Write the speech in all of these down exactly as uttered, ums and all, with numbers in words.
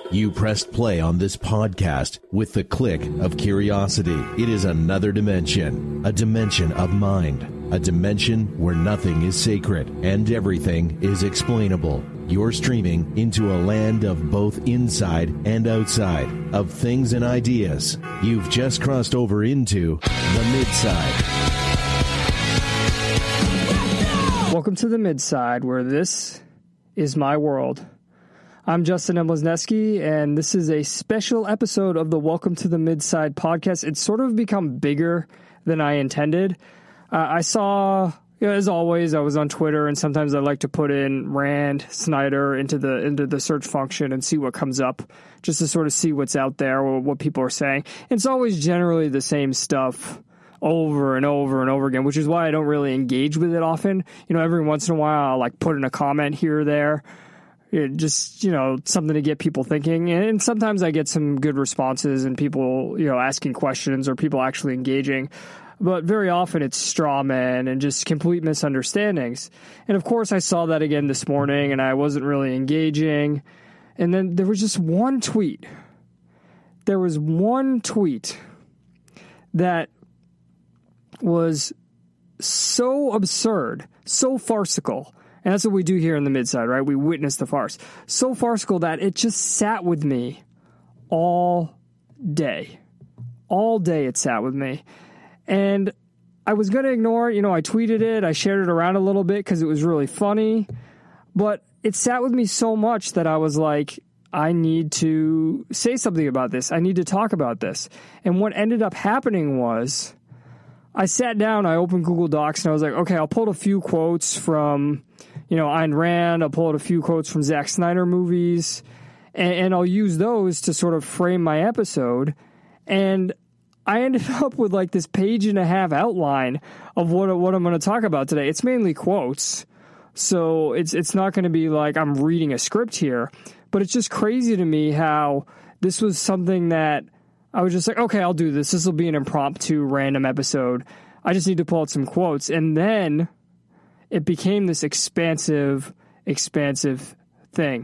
You pressed play on this podcast with the click of curiosity. It is another dimension, a dimension of mind, a dimension where nothing is sacred and everything is explainable. You're streaming into a land of both inside and outside, of things and ideas. You've just crossed over into the Midside. Welcome to the Midside, where this is my world. I'm Justin Emblesneski, and this is a special episode of the Welcome to the Midside podcast. It's sort of become bigger than I intended. Uh, I saw, you know, as always, I was on Twitter, and sometimes I like to put in Rand Snyder into the into the search function and see what comes up, just to sort of see what's out there or what people are saying. It's always generally the same stuff over and over and over again, which is why I don't really engage with it often. You know, every once in a while, I'll like put in a comment here or there. It just, you know, something to get people thinking. And sometimes I get some good responses and people, you know, asking questions or people actually engaging. But very often it's straw men and just complete misunderstandings. And of course I saw that again this morning and I wasn't really engaging. And then there was just one tweet. There was one tweet that was so absurd, so farcical. And that's what we do here in the Midside, right? We witness the farce. So farcical that it just sat with me all day. All day it sat with me. And I was going to ignore it. You know, I tweeted it. I shared it around a little bit because it was really funny. But it sat with me so much that I was like, I need to say something about this. I need to talk about this. And what ended up happening was I sat down, I opened Google Docs, and I was like, okay, I'll pull a few quotes from, you know, Ayn Rand. I'll pull out a few quotes from Zack Snyder movies, and, and I'll use those to sort of frame my episode. And I ended up with like this page and a half outline of what what I'm going to talk about today. It's mainly quotes, so it's it's not going to be like I'm reading a script here. But it's just crazy to me how this was something that I was just like, okay, I'll do this. This will be an impromptu random episode. I just need to pull out some quotes. And then it became this expansive, expansive thing.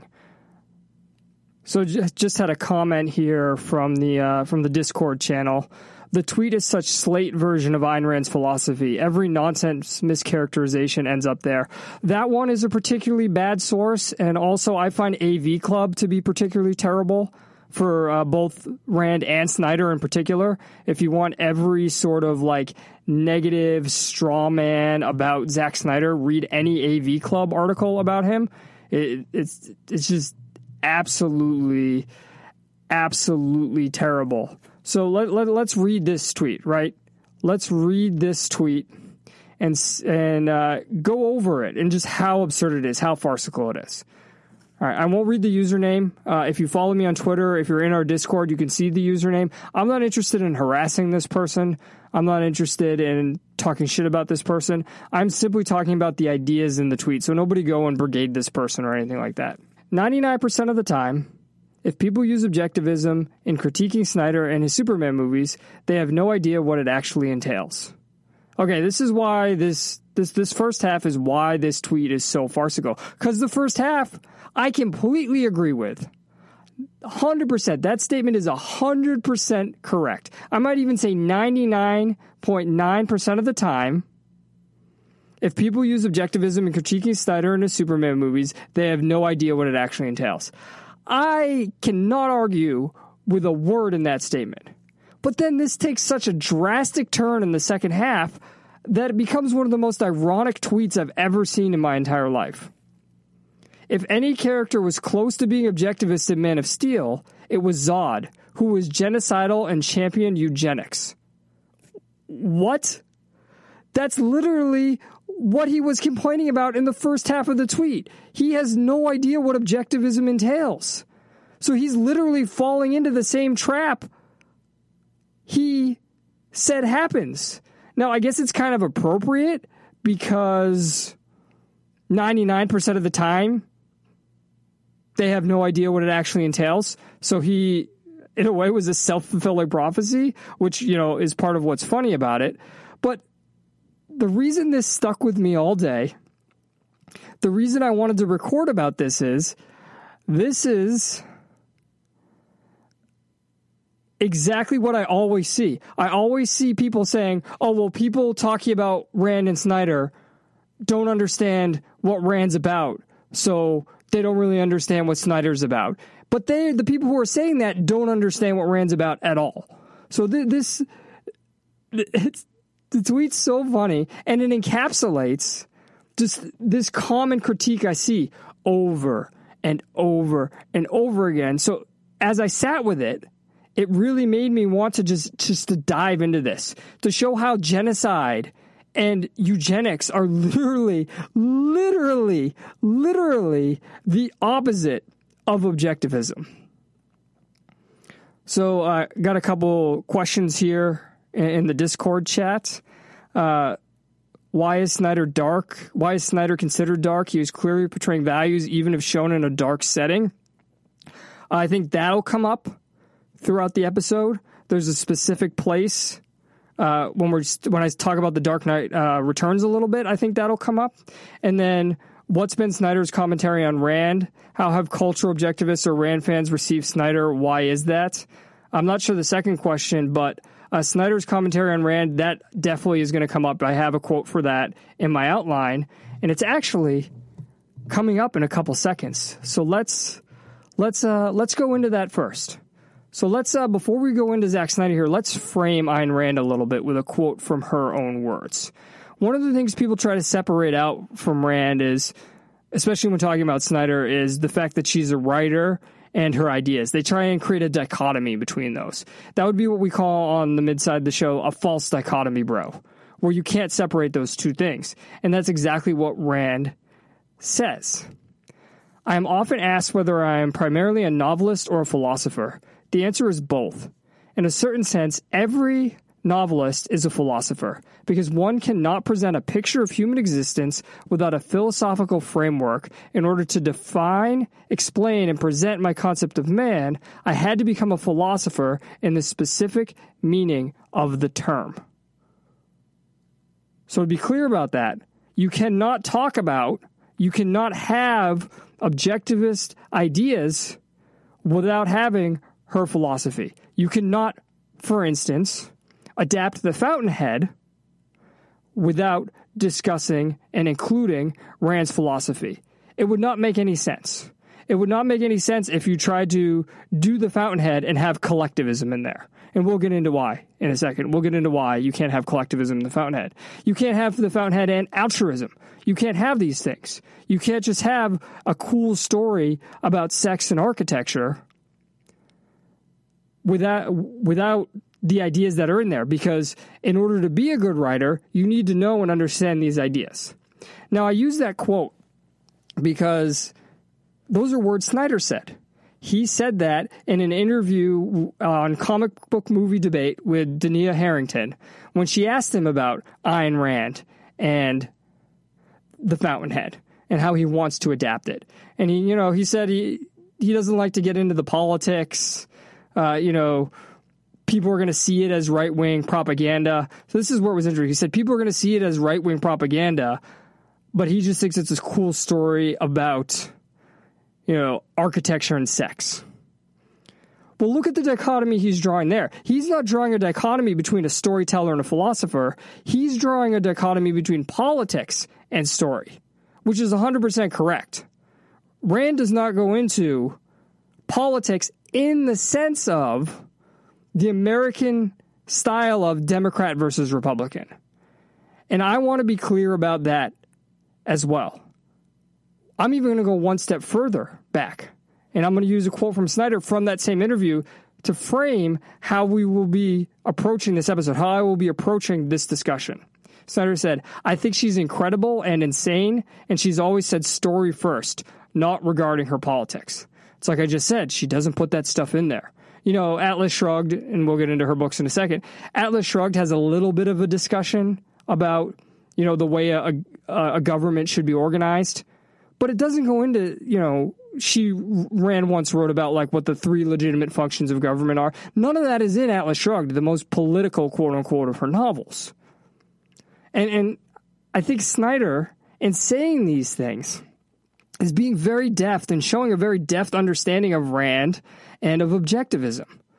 So just, just had a comment here from the uh, from the Discord channel. The tweet is such slate version of Ayn Rand's philosophy. Every nonsense mischaracterization ends up there. That one is a particularly bad source. And also I find A V Club to be particularly terrible for uh, both Rand and Snyder in particular. If you want every sort of like negative straw man about Zack Snyder, read any A V Club article about him. It, it's it's just absolutely, absolutely terrible. So let, let, let's read this tweet, right? Let's read this tweet and, and uh, go over it and just how absurd it is, how farcical it is. All right, I won't read the username. Uh, if you follow me on Twitter, if you're in our Discord, you can see the username. I'm not interested in harassing this person. I'm not interested in talking shit about this person. I'm simply talking about the ideas in the tweet. So nobody go and brigade this person or anything like that. ninety-nine percent of the time, if people use objectivism in critiquing Snyder and his Superman movies, they have no idea what it actually entails. Okay, this is why this this this first half is why this tweet is so farcical. Because the first half, I completely agree with. one hundred percent. That statement is one hundred percent correct. I might even say ninety-nine point nine percent of the time, if people use objectivism in critiquing Snyder and his Superman movies, they have no idea what it actually entails. I cannot argue with a word in that statement. But then this takes such a drastic turn in the second half that it becomes one of the most ironic tweets I've ever seen in my entire life. If any character was close to being objectivist in Man of Steel, it was Zod, who was genocidal and championed eugenics. What? That's literally what he was complaining about in the first half of the tweet. He has no idea what objectivism entails. So he's literally falling into the same trap he said happens. Now, I guess it's kind of appropriate because ninety-nine percent of the time, they have no idea what it actually entails. So he, in a way, was a self-fulfilling prophecy, which, you know, is part of what's funny about it. But the reason this stuck with me all day, the reason I wanted to record about this is, this is exactly what I always see. I always see people saying, oh, well, people talking about Rand and Snyder don't understand what Rand's about, so they don't really understand what Snyder's about. But they, the people who are saying that don't understand what Rand's about at all. So th- this, it's, the tweet's so funny, and it encapsulates just this common critique I see over and over and over again. So as I sat with it, it really made me want to just, just to dive into this, to show how genocide and eugenics are literally, literally, literally the opposite of objectivism. So I uh, got a couple questions here in, in the Discord chat. Uh, why is Snyder dark? Why is Snyder considered dark? He was clearly portraying values, even if shown in a dark setting. I think that'll come up throughout the episode. There's a specific place uh, when we're when I talk about the Dark Knight uh, Returns a little bit. I think that'll come up, and then what's been Snyder's commentary on Rand? How have cultural objectivists or Rand fans received Snyder? Why is that? I'm not sure the second question, but uh, Snyder's commentary on Rand, that definitely is going to come up. I have a quote for that in my outline, and it's actually coming up in a couple seconds. So let's let's uh, let's go into that first. So let's, uh, before we go into Zack Snyder here, let's frame Ayn Rand a little bit with a quote from her own words. One of the things people try to separate out from Rand is, especially when talking about Snyder, is the fact that she's a writer and her ideas. They try and create a dichotomy between those. That would be what we call on the mid-side of the show a false dichotomy, bro, where you can't separate those two things. And that's exactly what Rand says. I am often asked whether I am primarily a novelist or a philosopher. The answer is both. In a certain sense, every novelist is a philosopher, because one cannot present a picture of human existence without a philosophical framework. In order to define, explain, and present my concept of man, I had to become a philosopher in the specific meaning of the term. So to be clear about that, you cannot talk about, you cannot have objectivist ideas without having her philosophy. You cannot, for instance, adapt the Fountainhead without discussing and including Rand's philosophy. It would not make any sense. It would not make any sense if you tried to do the Fountainhead and have collectivism in there. And we'll get into why in a second. We'll get into why you can't have collectivism in the Fountainhead. You can't have the Fountainhead and altruism. You can't have these things. You can't just have a cool story about sex and architecture without without the ideas that are in there, because in order to be a good writer, you need to know and understand these ideas. Now, I use that quote because those are words Snyder said. He said that in an interview on Comic Book Movie Debate with Dania Harrington when she asked him about Ayn Rand and the Fountainhead and how he wants to adapt it. And he, you know, he said he he doesn't like to get into the politics. Uh, you know, people are going to see it as right-wing propaganda. So this is where it was interesting. He said people are going to see it as right-wing propaganda, but he just thinks it's a cool story about, you know, architecture and sex. Well, look at the dichotomy he's drawing there. He's not drawing a dichotomy between a storyteller and a philosopher. He's drawing a dichotomy between politics and story, which is one hundred percent correct. Rand does not go into politics in the sense of the American style of Democrat versus Republican. And I want to be clear about that as well. I'm even going to go one step further back. And I'm going to use a quote from Snyder from that same interview to frame how we will be approaching this episode, how I will be approaching this discussion. Snyder said, I think she's incredible and insane, and she's always said story first, not regarding her politics. It's like I just said, she doesn't put that stuff in there. You know, Atlas Shrugged, and we'll get into her books in a second, Atlas Shrugged has a little bit of a discussion about, you know, the way a, a, a government should be organized. But it doesn't go into, you know, she Rand once wrote about like what the three legitimate functions of government are. None of that is in Atlas Shrugged, the most political, quote unquote, of her novels. And, and I think Snyder, in saying these things, is being very deft and showing a very deft understanding of Rand and of objectivism.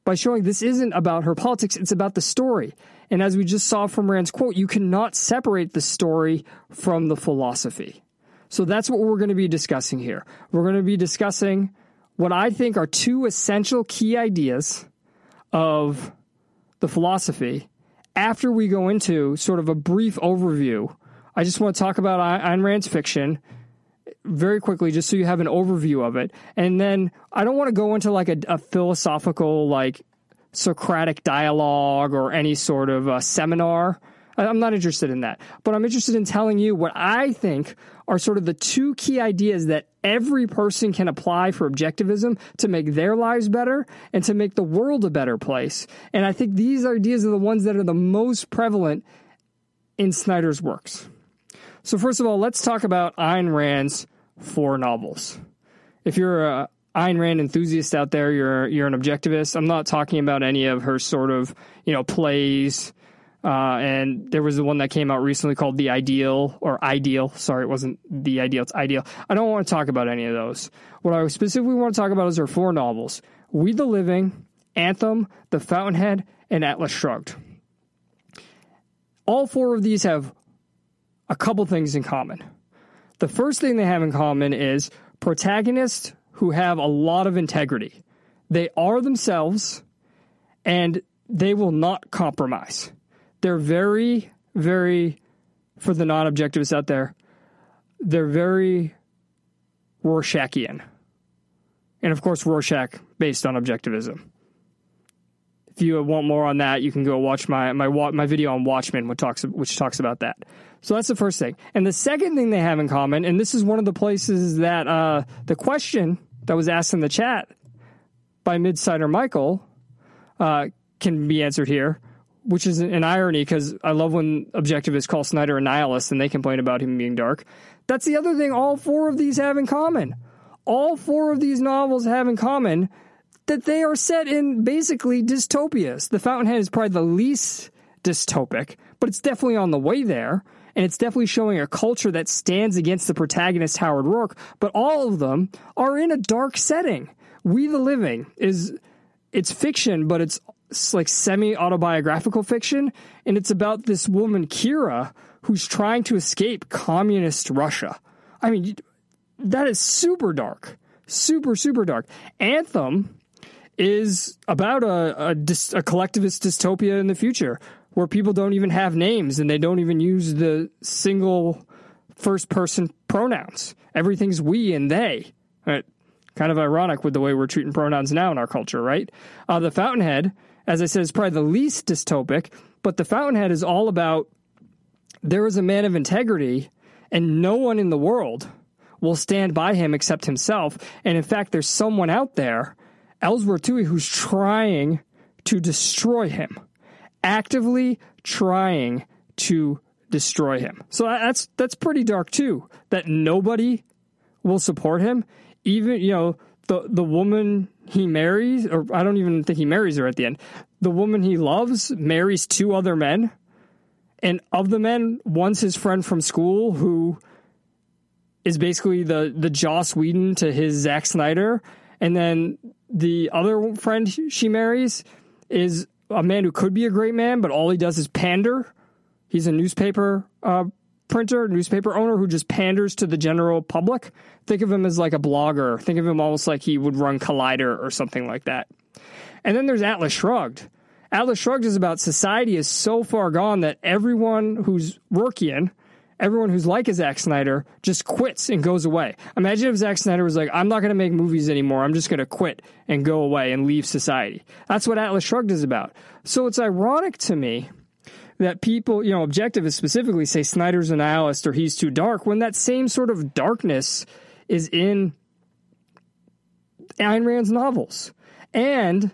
by showing this isn't about her politics, it's about the story. And as we just saw from Rand's quote, you cannot separate the story from the philosophy. So that's what we're going to be discussing here. We're going to be discussing what I think are two essential key ideas of the philosophy. After we go into sort of a brief overview, I just want to talk about Ayn Rand's fiction very quickly, just so you have an overview of it. And then I don't want to go into like a, a philosophical, like Socratic dialogue or any sort of uh, seminar. I'm not interested in that. But I'm interested in telling you what I think are sort of the two key ideas that every person can apply for objectivism to make their lives better and to make the world a better place. And I think these ideas are the ones that are the most prevalent in Snyder's works. So first of all, let's talk about Ayn Rand's four novels. If you're a Ayn Rand enthusiast out there, you're you're an objectivist. I'm not talking about any of her sort of, you know, plays. Uh, and there was the one that came out recently called The Ideal, or Ideal. Sorry, it wasn't The Ideal, it's Ideal. I don't want to talk about any of those. What I specifically want to talk about is her four novels: We the Living, Anthem, The Fountainhead, and Atlas Shrugged. All four of these have a couple things in common. The first thing they have in common is protagonists who have a lot of integrity. They are themselves, and they will not compromise. They're very, very, for the non-objectivists out there, they're very Rorschachian. And of course, Rorschach based on objectivism. If you want more on that, you can go watch my my my video on Watchmen, which talks which talks about that. So that's the first thing. And the second thing they have in common, and this is one of the places that uh, the question that was asked in the chat by Midsider Michael uh, can be answered here, which is an irony because I love when objectivists call Snyder a nihilist and they complain about him being dark. That's the other thing all four of these have in common. All four of these novels have in common that they are set in basically dystopias. The Fountainhead is probably the least dystopic, but it's definitely on the way there. And it's definitely showing a culture that stands against the protagonist, Howard Rourke. But all of them are in a dark setting. We the Living is, it's fiction, but it's like semi-autobiographical fiction. And it's about this woman, Kira, who's trying to escape communist Russia. I mean, that is super dark. Super, super dark. Anthem is about a, a, dys, a collectivist dystopia in the future where people don't even have names and they don't even use the single first-person pronouns. Everything's we and they. Right? Kind of ironic with the way we're treating pronouns now in our culture, right? Uh, the Fountainhead, as I said, is probably the least dystopic, but the Fountainhead is all about there is a man of integrity and no one in the world will stand by him except himself. And in fact, there's someone out there, Ellsworth Toohey, who's trying to destroy him. Actively trying to destroy him. So that's that's pretty dark too, that nobody will support him. Even, you know, the the woman he marries, or I don't even think he marries her at the end. The woman he loves marries two other men. And of the men, one's his friend from school who is basically the, the Joss Whedon to his Zack Snyder. And then the other friend she marries is a man who could be a great man, but all he does is pander. He's a newspaper uh, printer, newspaper owner who just panders to the general public. Think of him as like a blogger. Think of him almost like he would run Collider or something like that. And then there's Atlas Shrugged. Atlas Shrugged is about society is so far gone that everyone who's Rourkean, everyone who's like a Zack Snyder, just quits and goes away. Imagine if Zack Snyder was like, I'm not going to make movies anymore. I'm just going to quit and go away and leave society. That's what Atlas Shrugged is about. So it's ironic to me that people, you know, objectivists specifically say Snyder's a nihilist or he's too dark, when that same sort of darkness is in Ayn Rand's novels. And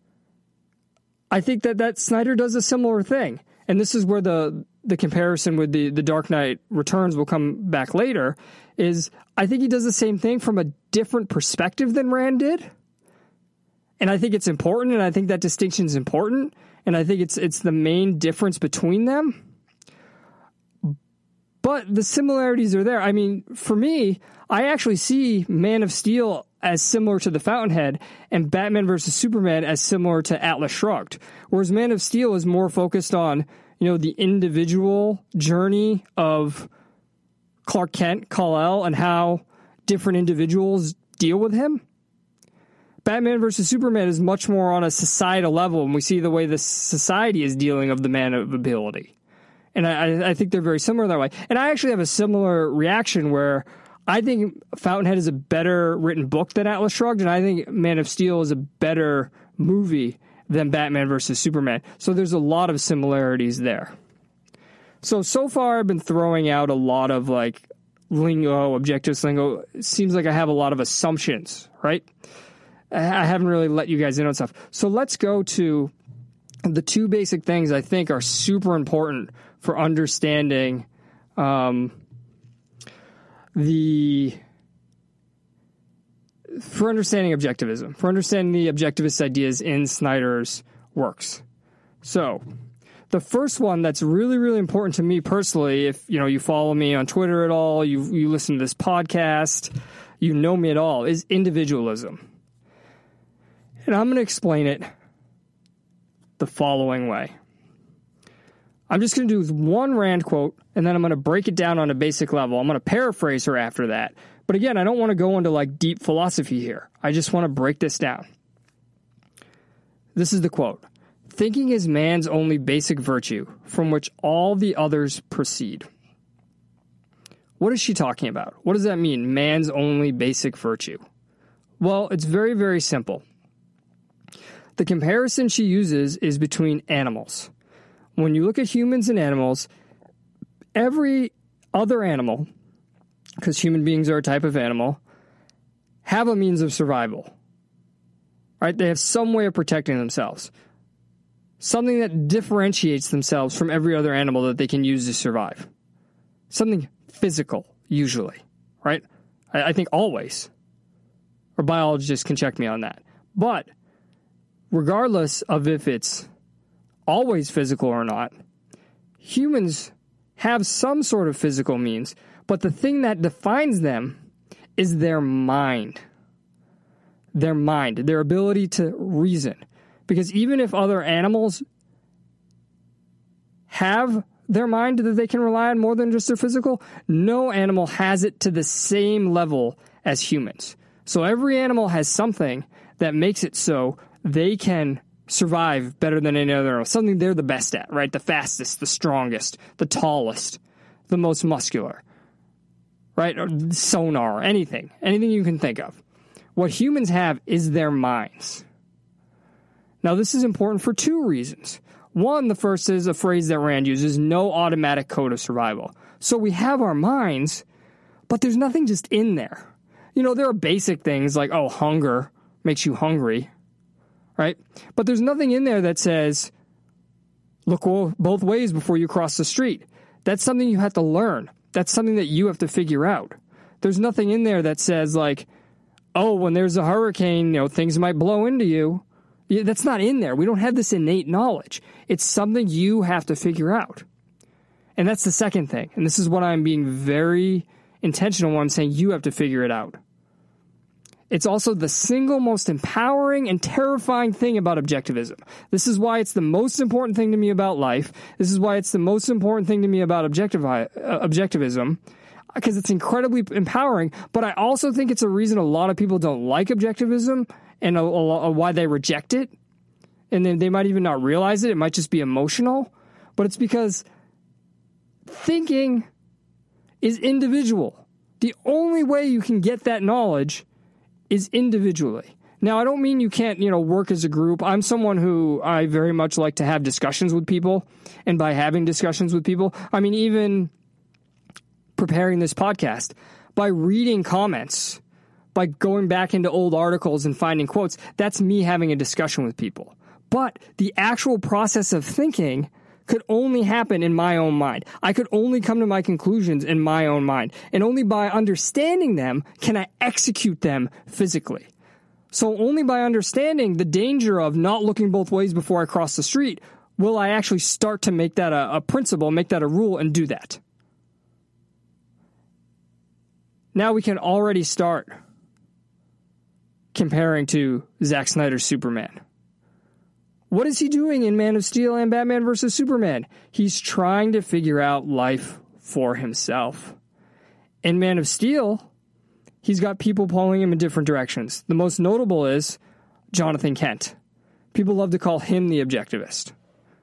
I think that, that Snyder does a similar thing. And this is where the the comparison with the, the Dark Knight Returns will come back later, is I think he does the same thing from a different perspective than Rand did. And I think it's important, and I think that distinction is important, and I think it's it's the main difference between them. But the similarities are there. I mean, for me, I actually see Man of Steel as similar to The Fountainhead and Batman versus Superman as similar to Atlas Shrugged. Whereas Man of Steel is more focused on, you know, the individual journey of Clark Kent, Kal-El, and how different individuals deal with him. Batman versus Superman is much more on a societal level, and we see the way the society is dealing of the man of ability. And I, I think they're very similar that way. And I actually have a similar reaction where I think Fountainhead is a better written book than Atlas Shrugged, and I think Man of Steel is a better movie than Batman versus Superman. So there's a lot of similarities there. So, so far I've been throwing out a lot of like lingo, objectives lingo. It seems like I have a lot of assumptions, right? I haven't really let you guys in on stuff. So let's go to the two basic things I think are super important for understanding um, the for understanding objectivism, for understanding the objectivist ideas in Snyder's works. So the first one that's really, really important to me personally, if you know you follow me on Twitter at all, you you listen to this podcast, you know me at all, is individualism. And I'm going to explain it the following way. I'm just going to do one Rand quote, and then I'm going to break it down on a basic level. I'm going to paraphrase her after that. But again, I don't want to go into like deep philosophy here. I just want to break this down. This is the quote. Thinking is man's only basic virtue, from which all the others proceed. What is she talking about? What does that mean, man's only basic virtue? Well, it's very, very simple. The comparison she uses is between animals. When you look at humans and animals, every other animal, because human beings are a type of animal, have a means of survival. Right? They have some way of protecting themselves. Something that differentiates themselves from every other animal that they can use to survive. Something physical, usually. Right? I, I think always. Or biologists can check me on that. But regardless of if it's always physical or not, humans have some sort of physical means, but the thing that defines them is their mind. Their mind, their ability to reason. Because even if other animals have their mind that they can rely on more than just their physical, no animal has it to the same level as humans. So every animal has something that makes it so they can survive better than any other animal. Something they're the best at, right? The fastest, the strongest, the tallest, the most muscular, right? Or sonar, anything, anything you can think of. What humans have is their minds. Now, this is important for two reasons. One, the first is a phrase that Rand uses, no automatic code of survival. So we have our minds, but there's nothing just in there. You know, there are basic things like, oh, hunger makes you hungry, right? But there's nothing in there that says, look both ways before you cross the street. That's something you have to learn. That's something that you have to figure out. There's nothing in there that says like, oh, when there's a hurricane, you know, things might blow into you. Yeah, that's not in there. We don't have this innate knowledge. It's something you have to figure out. And that's the second thing. And this is what I'm being very intentional when I'm saying you have to figure it out. It's also the single most empowering and terrifying thing about objectivism. This is why it's the most important thing to me about life. This is why it's the most important thing to me about objective, uh, objectivism, because it's incredibly empowering. But I also think it's a reason a lot of people don't like objectivism and a, a, a why they reject it. And then they might even not realize it. It might just be emotional. But it's because thinking is individual. The only way you can get that knowledge is individually. Now, I don't mean you can't, you know, work as a group. I'm someone who I very much like to have discussions with people. And by having discussions with people, I mean, even preparing this podcast, by reading comments, by going back into old articles and finding quotes, that's me having a discussion with people. But the actual process of thinking could only happen in my own mind. I could only come to my conclusions in my own mind. And only by understanding them can I execute them physically. So only by understanding the danger of not looking both ways before I cross the street will I actually start to make that a, a principle, make that a rule, and do that. now we can already start comparing to Zack Snyder's Superman. What is he doing in Man of Steel and Batman versus Superman? He's trying to figure out life for himself. In Man of Steel, he's got people pulling him in different directions. The most notable is Jonathan Kent. People love to call him the objectivist.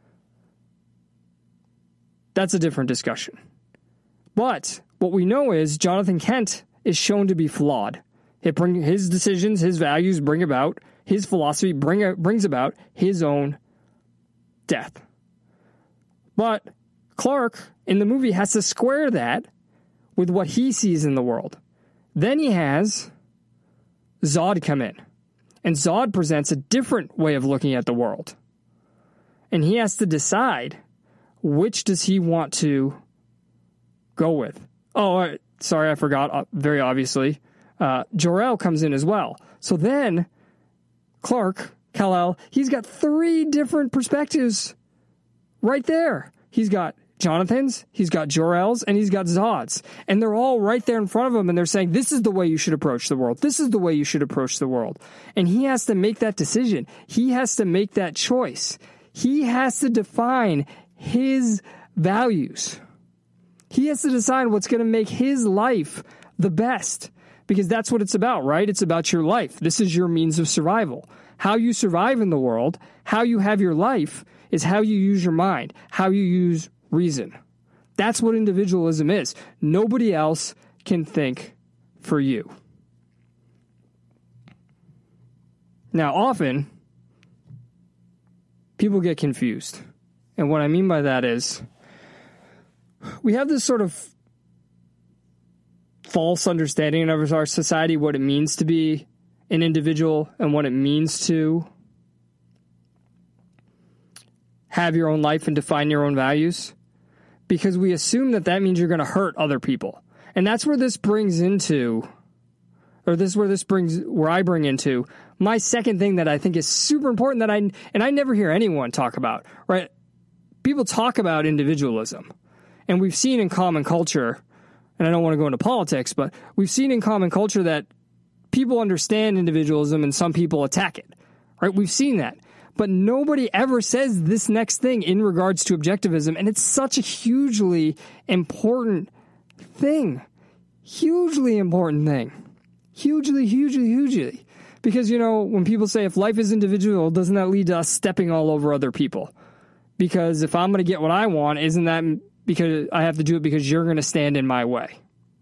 That's a different discussion. But what we know is Jonathan Kent is shown to be flawed. It bring, his decisions, his values bring about, his philosophy bring, brings about his own death. But Clark, in the movie, has to square that with what he sees in the world. Then he has Zod come in. And Zod presents a different way of looking at the world. And he has to decide which does he want to go with. Oh, sorry, I forgot, uh, very obviously. Uh, Jor-El comes in as well. So then, Clark, Kal-El, he's got three different perspectives right there. He's got Jonathan's, he's got Jor-El's, and he's got Zod's. And they're all right there in front of him, and they're saying, this is the way you should approach the world. This is the way you should approach the world. And he has to make that decision. He has to make that choice. He has to define his values. He has to decide what's going to make his life the best. Because that's what it's about, right? It's about your life. This is your means of survival. How you survive in the world, how you have your life, is how you use your mind, how you use reason. That's what individualism is. Nobody else can think for you. Now, often, people get confused. And what I mean by that is, we have this sort of false understanding of our society, what it means to be an individual and what it means to have your own life and define your own values, because we assume that that means you're going to hurt other people. And that's where this brings into, or this is where this brings, where I bring into my second thing that I think is super important that I, and I never hear anyone talk about, right? People talk about individualism, and we've seen in common culture, and I don't want to go into politics, but we've seen in common culture that people understand individualism and some people attack it, right? We've seen that. But nobody ever says this next thing in regards to objectivism, and it's such a hugely important thing. Hugely important thing. Hugely, hugely, hugely. Because, you know, when people say if life is individual, doesn't that lead to us stepping all over other people? Because if I'm going to get what I want, isn't that because I have to do it because you're going to stand in my way?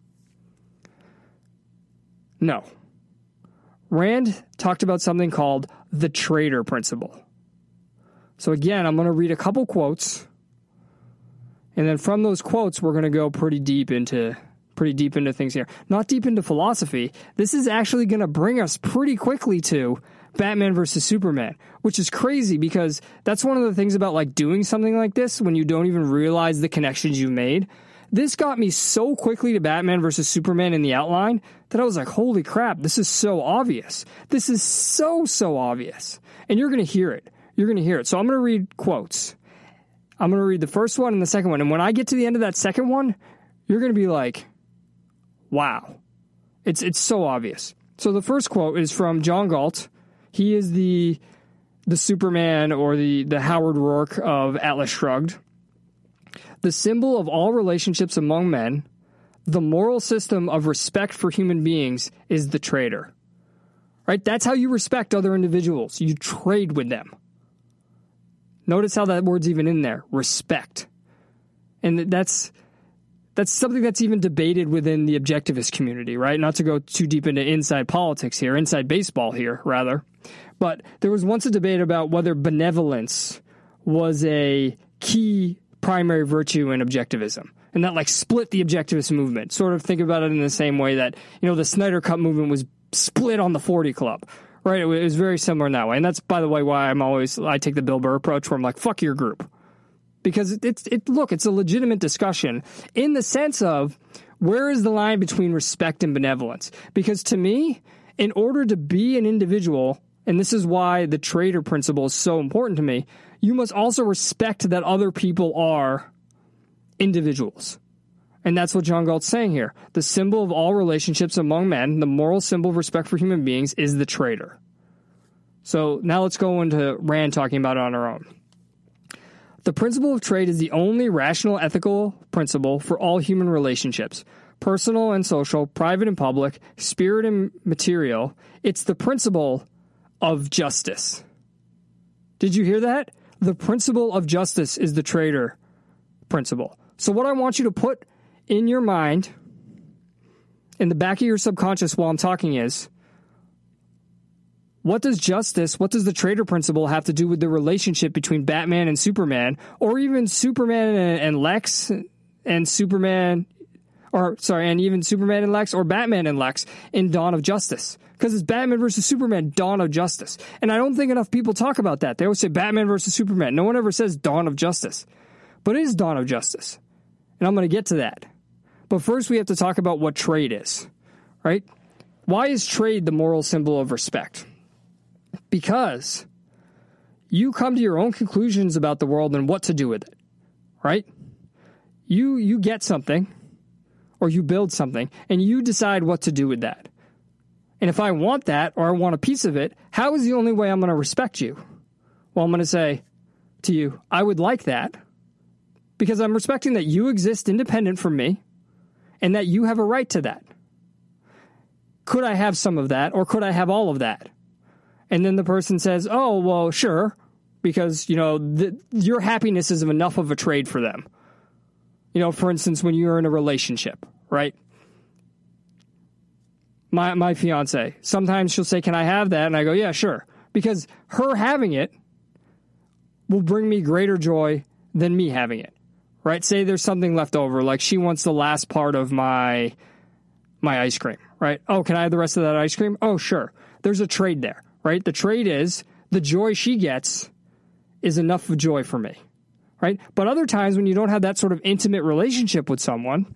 No. Rand talked about something called the traitor principle. So again, I'm going to read a couple quotes, and then from those quotes, we're going to go pretty deep into pretty deep into things here. Not deep into philosophy. This is actually going to bring us pretty quickly to Batman versus Superman, which is crazy because that's one of the things about like doing something like this when you don't even realize the connections you made. This got me so quickly to Batman versus Superman in the outline that I was like, holy crap, this is so obvious. This is so, so obvious. And you're going to hear it. You're going to hear it. So I'm going to read quotes. I'm going to read the first one and the second one. And when I get to the end of that second one, you're going to be like, wow. It's it's so obvious. So the first quote is from John Galt. He is the the Superman or the, the Howard Rourke of Atlas Shrugged. The symbol of all relationships among men, the moral system of respect for human beings is the traitor. Right? That's how you respect other individuals. You trade with them. Notice how that word's even in there. Respect. And that's that's something that's even debated within the objectivist community, right? Not to go too deep into inside politics here, inside baseball here, rather. But there was once a debate about whether benevolence was a key primary virtue in objectivism. And that like split the objectivist movement. Sort of think about it in the same way that, you know, the Snyder Cut movement was split on the forty Club. Right, it was very similar in that way. And that's, by the way, why I'm always, I take the Bill Burr approach where I'm like, fuck your group. Because it's, it, look, it's a legitimate discussion in the sense of where is the line between respect and benevolence? Because to me, in order to be an individual, and this is why the traitor principle is so important to me, you must also respect that other people are individuals. And that's what John Galt's saying here. The symbol of all relationships among men, the moral symbol of respect for human beings, is the trader. So now let's go into Rand talking about it on her own. The principle of trade is the only rational ethical principle for all human relationships, personal and social, private and public, spirit and material. It's the principle of justice. Did you hear that? The principle of justice is the trader principle. So what I want you to put in your mind, in the back of your subconscious while I'm talking is, what does justice, what does the trader principle have to do with the relationship between Batman and Superman, or even Superman and, and Lex and Superman, or sorry, and even Superman and Lex, or Batman and Lex in Dawn of Justice? Because it's Batman versus Superman, Dawn of Justice. And I don't think enough people talk about that. They always say Batman versus Superman. No one ever says Dawn of Justice. But it is Dawn of Justice. And I'm going to get to that. But first we have to talk about what trade is, right? Why is trade the moral symbol of respect? Because you come to your own conclusions about the world and what to do with it, right? You you get something, or you build something, and you decide what to do with that. And if I want that, or I want a piece of it, how is the only way I'm going to respect you? Well, I'm going to say to you, I would like that, because I'm respecting that you exist independent from me, and that you have a right to that. Could I have some of that, or could I have all of that? And then the person says, oh, well, sure, because, you know, the, your happiness is enough of a trade for them. You know, for instance, when you're in a relationship, right? My my fiance, sometimes she'll say, can I have that? And I go, yeah, sure. Because her having it will bring me greater joy than me having it, right? Say there's something left over, like she wants the last part of my my ice cream, right? Oh, can I have the rest of that ice cream? Oh, sure. There's a trade there. Right? The trade is the joy she gets is enough of joy for me. Right? But other times when you don't have that sort of intimate relationship with someone,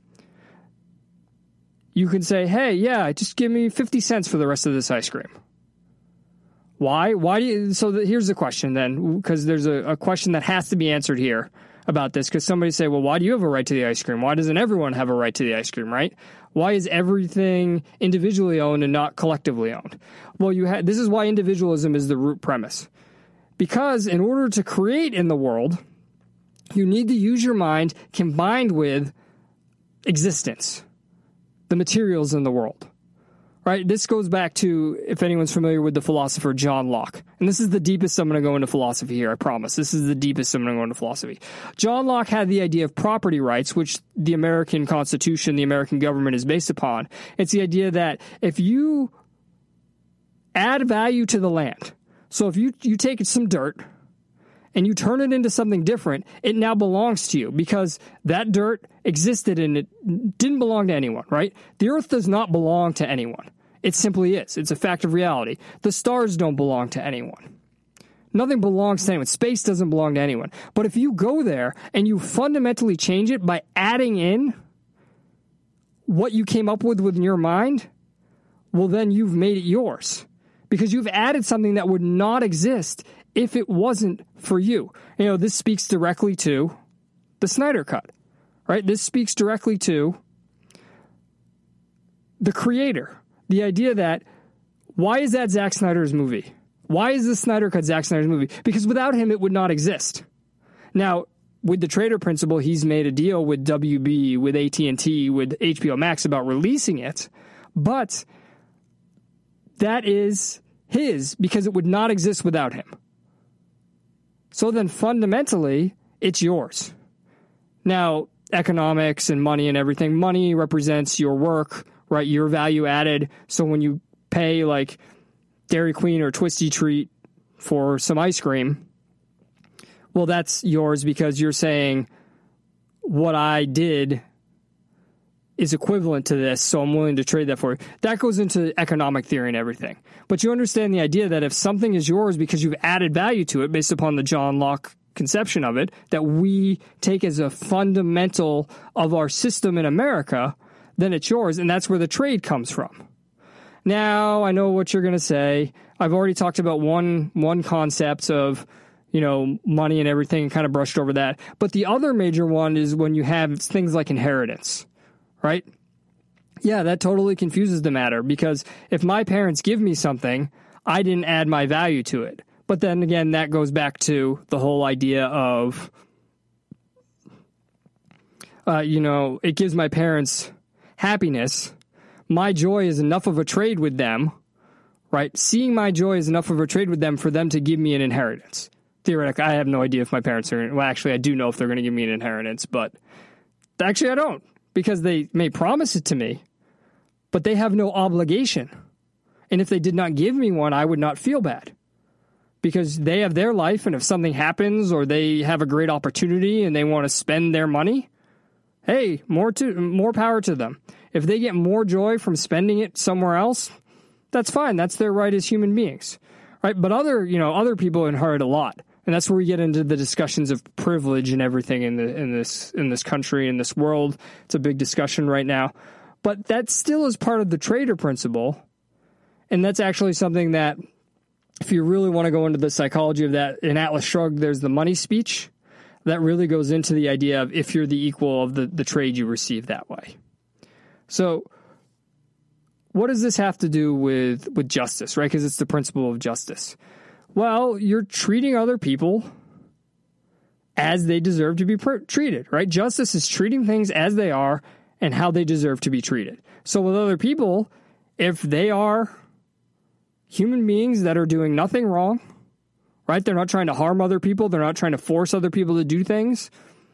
you can say, hey, yeah, just give me fifty cents for the rest of this ice cream. Why? Why do you? So the, here's the question then, because there's a, a question that has to be answered here about this, because somebody say, well, why do you have a right to the ice cream? Why doesn't everyone have a right to the ice cream, right? Why is everything individually owned and not collectively owned? Well, you ha- this is why individualism is the root premise. Because in order to create in the world, you need to use your mind combined with existence, the materials in the world. Right? This goes back to, if anyone's familiar with the philosopher John Locke. And this is the deepest I'm going to go into philosophy here, I promise. This is the deepest I'm going to go into philosophy. John Locke had the idea of property rights, which the American Constitution, the American government is based upon. It's the idea that if you add value to the land, so if you, you take some dirt and you turn it into something different, it now belongs to you because that dirt existed and it didn't belong to anyone, right? The earth does not belong to anyone. It simply is. It's a fact of reality. The stars don't belong to anyone. Nothing belongs to anyone. Space doesn't belong to anyone. But if you go there and you fundamentally change it by adding in what you came up with within your mind, well, then you've made it yours because you've added something that would not exist if it wasn't for you. You know, this speaks directly to the Snyder Cut, right? This speaks directly to the creator. The idea that, why is that Zack Snyder's movie? Why is the Snyder Cut Zack Snyder's movie? Because without him, it would not exist. Now, with the trader principle, he's made a deal with W B, with A T and T, with H B O Max about releasing it, but that is his because it would not exist without him. So then fundamentally, it's yours. Now, economics and money and everything, money represents your work, right? Your value added. So when you pay like Dairy Queen or Twisty Treat for some ice cream, well, that's yours because you're saying what I did is equivalent to this, so I'm willing to trade that for you. That goes into economic theory and everything. But you understand the idea that if something is yours because you've added value to it based upon the John Locke conception of it, that we take as a fundamental of our system in America, then it's yours, and that's where the trade comes from. Now, I know what you're going to say. I've already talked about one one concept of, you know, money and everything and kind of brushed over that. But the other major one is when you have things like inheritance. right? Yeah, that totally confuses the matter, because if my parents give me something, I didn't add my value to it. But then again, that goes back to the whole idea of, uh, you know, it gives my parents happiness. My joy is enough of a trade with them, right? Seeing my joy is enough of a trade with them for them to give me an inheritance. Theoretically, I have no idea if my parents are, well, actually, I do know if they're going to give me an inheritance, but actually I don't, because they may promise it to me, but they have no obligation. And if they did not give me one, I would not feel bad, because they have their life, and if something happens or they have a great opportunity and they want to spend their money, hey, more to more power to them. If they get more joy from spending it somewhere else, that's fine. That's their right as human beings, right? But other, you know, other people inherit a lot, and that's where we get into the discussions of privilege and everything in the in this in this country, in this world. It's a big discussion right now, but that still is part of the trader principle, and that's actually something that, if you really want to go into the psychology of that, in Atlas Shrugged, there's the money speech that really goes into the idea of if you're the equal of the, the trade you receive that way. So what does this have to do with, with justice, right? Because it's the principle of justice. Well, you're treating other people as they deserve to be pr- treated, right? Justice is treating things as they are and how they deserve to be treated. So with other people, if they are human beings that are doing nothing wrong, right? They're not trying to harm other people. They're not trying to force other people to do things.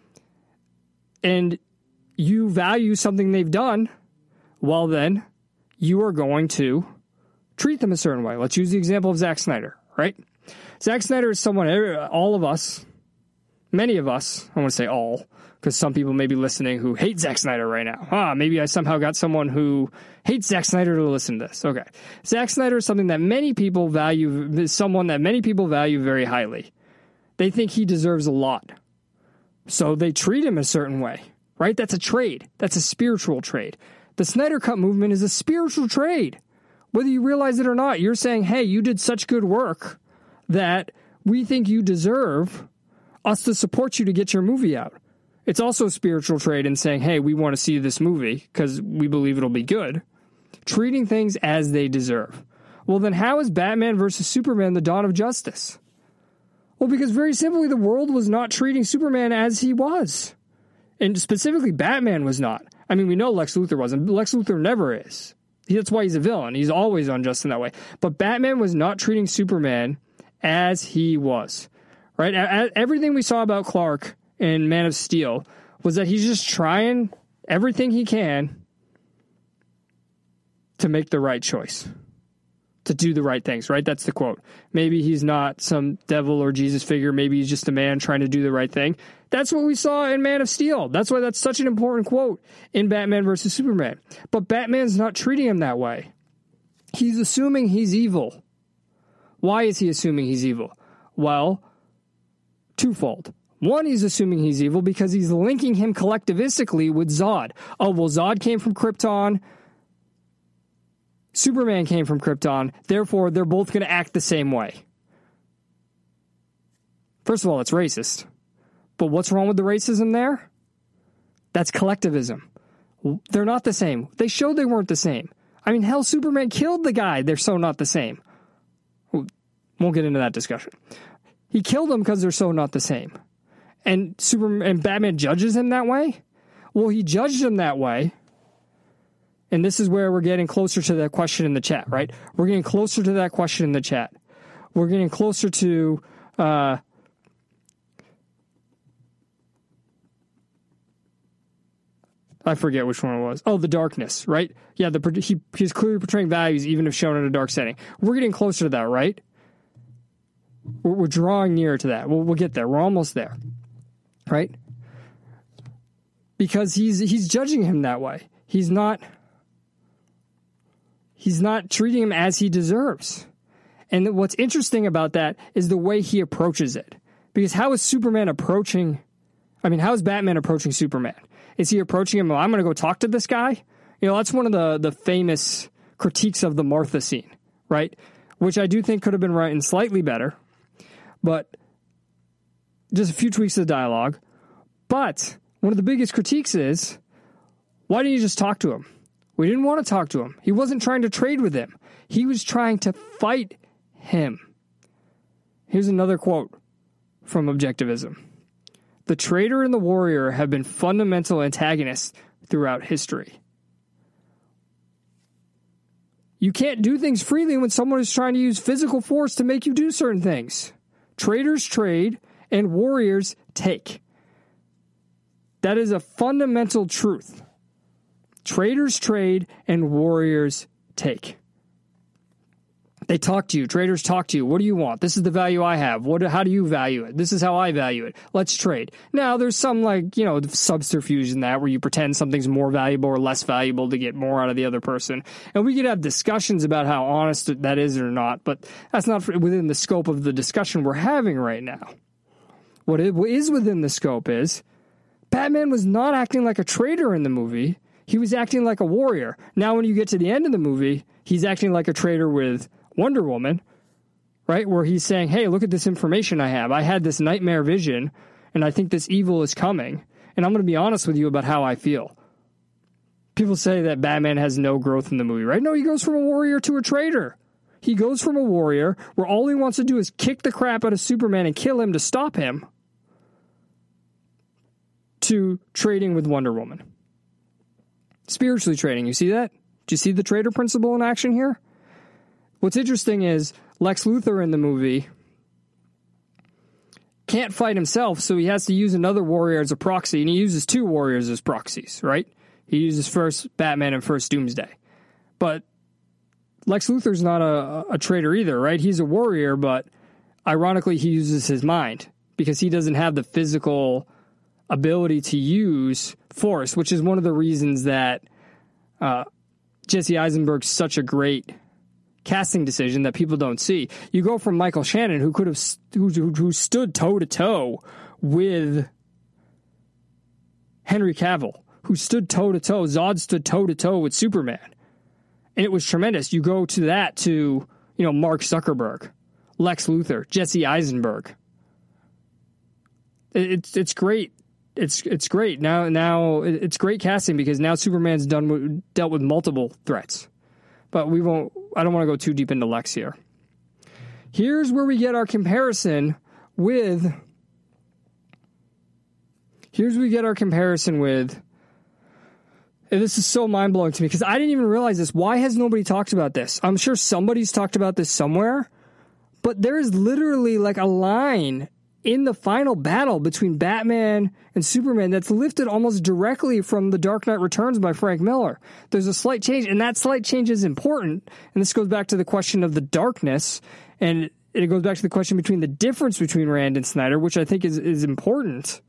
And you value something they've done, well then, you are going to treat them a certain way. Let's use the example of Zack Snyder, right? Zack Snyder is someone, all of us, many of us, I want to say all, because some people may be listening who hate Zack Snyder right now. Ah, maybe I somehow got someone who hates Zack Snyder to listen to this. Okay. Zack Snyder is something that many people value, is someone that many people value very highly. They think he deserves a lot. So they treat him a certain way, right? That's a trade. That's a spiritual trade. The Snyder Cut movement is a spiritual trade. Whether you realize it or not, you're saying, hey, you did such good work that we think you deserve us to support you to get your movie out. It's also a spiritual trade in saying, hey, we want to see this movie because we believe it'll be good. Treating things as they deserve. Well, then how is Batman versus Superman the dawn of justice? Well, because very simply, the world was not treating Superman as he was. And specifically, Batman was not. I mean, we know Lex Luthor wasn't. Lex Luthor never is. That's why he's a villain. He's always unjust in that way. But Batman was not treating Superman as he was. Right? Everything we saw about Clark in Man of Steel was that he's just trying everything he can to make the right choice, to do the right things, right? That's the quote. Maybe he's not some devil or Jesus figure. Maybe he's just a man trying to do the right thing. That's what we saw in Man of Steel. That's why that's such an important quote in Batman versus Superman. But Batman's not treating him that way. He's assuming he's evil. Why is he assuming he's evil? Well, twofold. One, he's assuming he's evil because he's linking him collectivistically with Zod. Oh, well, Zod came from Krypton. Superman came from Krypton. Therefore, they're both going to act the same way. First of all, it's racist. But what's wrong with the racism there? That's collectivism. They're not the same. They showed they weren't the same. I mean, hell, Superman killed the guy. They're so not the same. Won't get into that discussion. He killed them because they're so not the same. And Superman and Batman judges him that way? Well, he judged him that way. And this is where we're getting closer to that question in the chat, right? We're getting closer to that question in the chat. We're getting closer to... Uh, I forget which one it was. Oh, the darkness, right? Yeah, the he, he's clearly portraying values even if shown in a dark setting. We're getting closer to that, right? We're, we're drawing nearer to that. We'll, we'll get there. We're almost there, right? Because he's he's judging him that way. He's not... He's not treating him as he deserves. And what's interesting about that is the way he approaches it. Because how is Superman approaching... I mean, how is Batman approaching Superman? Is he approaching him, oh, I'm going to go talk to this guy? You know, that's one of the, the famous critiques of the Martha scene, right? Which I do think could have been written slightly better. But just a few tweaks of the dialogue. But one of the biggest critiques is, Why didn't you just talk to him? We didn't want to talk to him. He wasn't trying to trade with him. He was trying to fight him. Here's another quote from Objectivism. The traitor and the warrior have been fundamental antagonists throughout history. You can't do things freely when someone is trying to use physical force to make you do certain things. Traitors trade and warriors take. That is a fundamental truth. Traitors trade and warriors take. They talk to you. Traders talk to you. What do you want? This is the value I have. What? How do you value it? This is how I value it. Let's trade. Now, there's some, like, you know, subterfuge in that where you pretend something's more valuable or less valuable to get more out of the other person. And we could have discussions about how honest that is or not, but that's not within the scope of the discussion we're having right now. What is within the scope is Batman was not acting like a traitor in the movie. He was acting like a warrior. Now, when you get to the end of the movie, he's acting like a traitor with Wonder Woman, right? Where he's saying, hey, look at this information I have. I had this nightmare vision, and I think this evil is coming. And I'm going to be honest with you about how I feel. People say that Batman has no growth in the movie, right? No, he goes from a warrior to a traitor. He goes from a warrior where all he wants to do is kick the crap out of Superman and kill him to stop him, to trading with Wonder Woman. Spiritually trading. You see that? Do you see the traitor principle in action here? What's interesting is Lex Luthor in the movie can't fight himself, so he has to use another warrior as a proxy, and he uses two warriors as proxies, right? He uses first Batman and first Doomsday. But Lex Luthor's not a, a traitor either, right? He's a warrior, but ironically he uses his mind because he doesn't have the physical ability to use force, which is one of the reasons that uh, Jesse Eisenberg's such a great casting decision that people don't see. You go from Michael Shannon, who could have who, who stood toe to toe with Henry Cavill, who stood toe to toe. Zod stood toe to toe with Superman, and it was tremendous. You go to that to you know Mark Zuckerberg, Lex Luthor, Jesse Eisenberg. It, it's it's great. It's it's great now. Now it's great casting because now Superman's done with, dealt with multiple threats. But we won't. I don't want to go too deep into Lex here. Here's where we get our comparison with. Here's where we get our comparison with. And this is so mind blowing to me because I didn't even realize this. Why has nobody talked about this? I'm sure somebody's talked about this somewhere, but there is literally like a line in the final battle between Batman and Superman that's lifted almost directly from The Dark Knight Returns by Frank Miller. There's a slight change, and that slight change is important. And this goes back to the question of the darkness, and it goes back to the question between the difference between Rand and Snyder, which I think is, is important.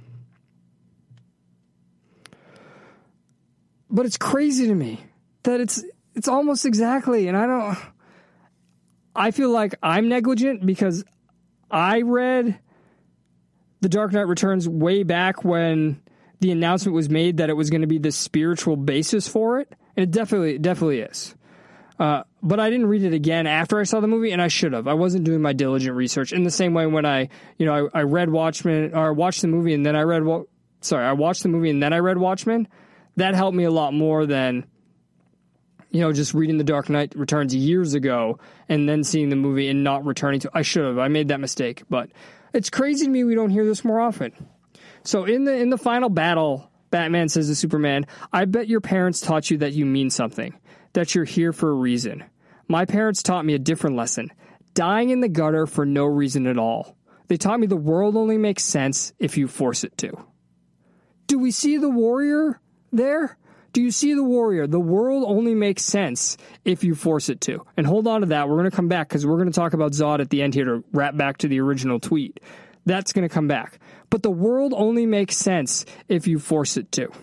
But it's crazy to me that it's it's almost exactly, and I don't... I feel like I'm negligent because I read The Dark Knight Returns way back when the announcement was made that it was going to be the spiritual basis for it. And it definitely, definitely is. Uh, but I didn't read it again after I saw the movie, and I should have. I wasn't doing my diligent research in the same way when I, you know, I, I read Watchmen, or watched the movie and then I read, sorry, I watched the movie and then I read Watchmen. That helped me a lot more than, you know, just reading The Dark Knight Returns years ago and then seeing the movie and not returning to. I should have. I made that mistake, but it's crazy to me we don't hear this more often. So in the in the final battle, Batman says to Superman, "I bet your parents taught you that you mean something, that you're here for a reason. My parents taught me a different lesson, dying in the gutter for no reason at all. They taught me the world only makes sense if you force it to." Do we see the warrior there? Do you see the warrior? The world only makes sense if you force it to. And hold on to that. We're going to come back because we're going to talk about Zod at the end here to wrap back to the original tweet. That's going to come back. But the world only makes sense if you force it to.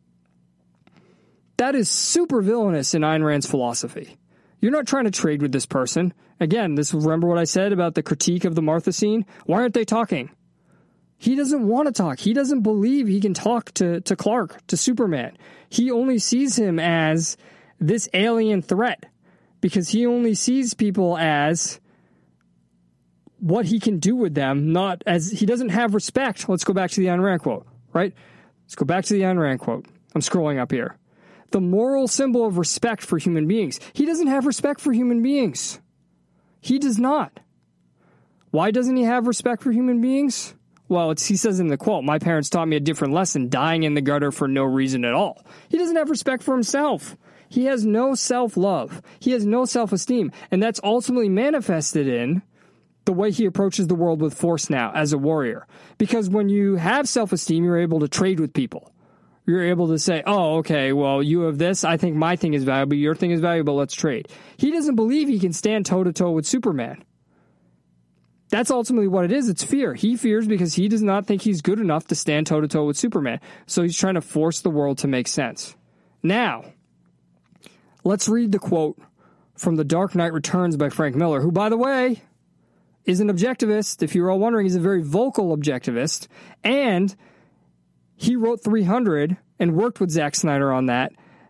That is super villainous in Ayn Rand's philosophy. You're not trying to trade with this person. Again, this remember what I said about the critique of the Martha scene? Why aren't they talking? He doesn't want to talk. He doesn't believe he can talk to, to Clark, to Superman. He only sees him as this alien threat because he only sees people as what he can do with them, not as he doesn't have respect. Let's go back to the Ayn Rand quote, right? Let's go back to the Ayn Rand quote. I'm scrolling up here. The moral symbol of respect for human beings. He doesn't have respect for human beings. He does not. Why doesn't he have respect for human beings? Well, it's, he says in the quote, my parents taught me a different lesson, dying in the gutter for no reason at all. He doesn't have respect for himself. He has no self-love. He has no self-esteem. And that's ultimately manifested in the way he approaches the world with force now as a warrior. Because when you have self-esteem, you're able to trade with people. You're able to say, oh, okay, well, you have this. I think my thing is valuable. Your thing is valuable. Let's trade. He doesn't believe he can stand toe-to-toe with Superman. That's ultimately what it is. It's fear. He fears because he does not think he's good enough to stand toe-to-toe with Superman. So he's trying to force the world to make sense. Now, let's read the quote from The Dark Knight Returns by Frank Miller, who, by the way, is an objectivist. If you're all wondering, he's a very vocal objectivist. And he wrote three hundred and worked with Zack Snyder on that.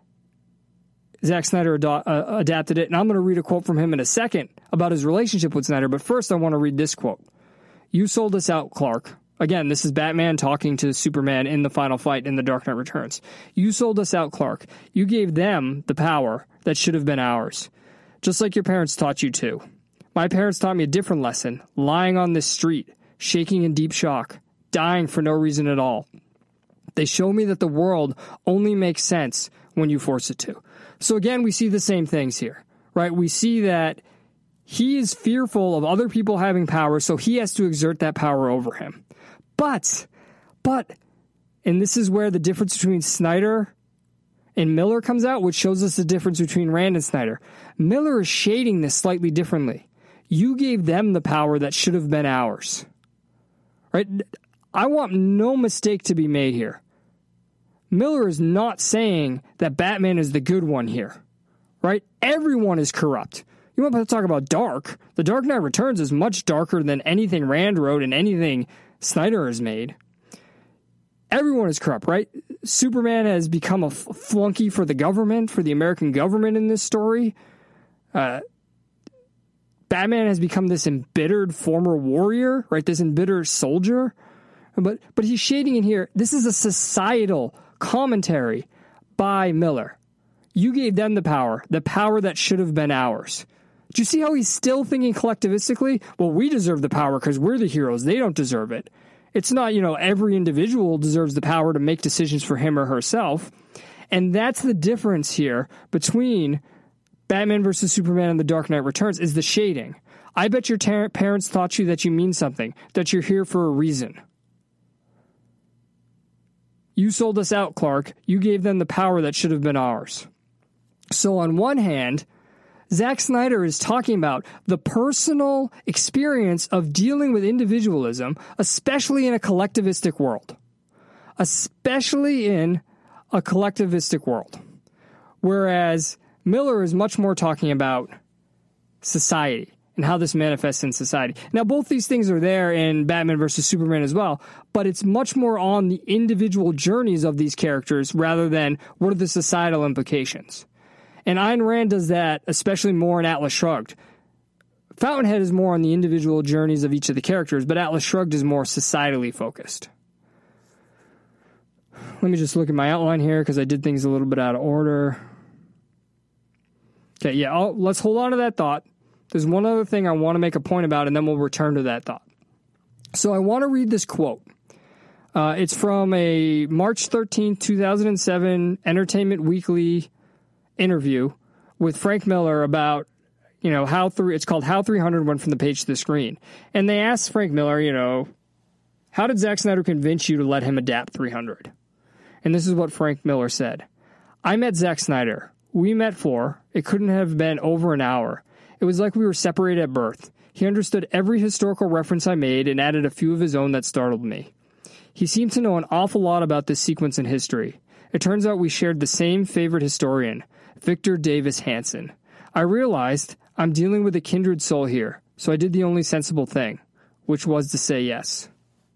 Zack Snyder ad- uh, adapted it, and I'm going to read a quote from him in a second about his relationship with Snyder. But first, I want to read this quote. You sold us out, Clark. Again, this is Batman talking to Superman in the final fight in The Dark Knight Returns. You sold us out, Clark. You gave them the power that should have been ours, just like your parents taught you to. My parents taught me a different lesson, lying on this street, shaking in deep shock, dying for no reason at all. They show me that the world only makes sense when you force it to. So again, we see the same things here, right? We see that he is fearful of other people having power, so he has to exert that power over him. But, but, and this is where the difference between Snyder and Miller comes out, which shows us the difference between Rand and Snyder. Miller is shading this slightly differently. You gave them the power that should have been ours, right? I want no mistake to be made here. Miller is not saying that Batman is the good one here, right? Everyone is corrupt. You want to talk about dark? The Dark Knight Returns is much darker than anything Rand wrote and anything Snyder has made. Everyone is corrupt, right? Superman has become a flunky for the government, for the American government in this story. Uh, Batman has become this embittered former warrior, right? This embittered soldier. But but he's shading in here. This is a societal commentary by Miller. You gave them the power, the power that should have been ours. Do you see how he's still thinking collectivistically? Well, we deserve the power because we're the heroes. They don't deserve it. It's not, you know, every individual deserves the power to make decisions for him or herself. And that's the difference here between Batman versus Superman and The Dark Knight Returns is the shading. I bet your tar- parents taught you that you mean something, that you're here for a reason. You sold us out, Clark. You gave them the power that should have been ours. So on one hand, Zack Snyder is talking about the personal experience of dealing with individualism, especially in a collectivistic world. Especially in a collectivistic world. Whereas Miller is much more talking about society and how this manifests in society. Now, both these things are there in Batman versus Superman as well, but it's much more on the individual journeys of these characters rather than what are the societal implications. And Ayn Rand does that especially more in Atlas Shrugged. Fountainhead is more on the individual journeys of each of the characters, but Atlas Shrugged is more societally focused. Let me just look at my outline here because I did things a little bit out of order. Okay, yeah, I'll, let's hold on to that thought. There's one other thing I want to make a point about, and then we'll return to that thought. So I want to read this quote. Uh, it's from a March thirteenth, two thousand seven Entertainment Weekly interview with Frank Miller about, you know, how three, it's called How three hundred Went from the Page to the Screen. And they asked Frank Miller, you know, how did Zack Snyder convince you to let him adapt three hundred? And this is what Frank Miller said. I met Zack Snyder. We met for, it couldn't have been over an hour. It was like we were separated at birth. He understood every historical reference I made and added a few of his own that startled me. He seemed to know an awful lot about this sequence in history. It turns out we shared the same favorite historian, Victor Davis Hanson. I realized I'm dealing with a kindred soul here, so I did the only sensible thing, which was to say yes.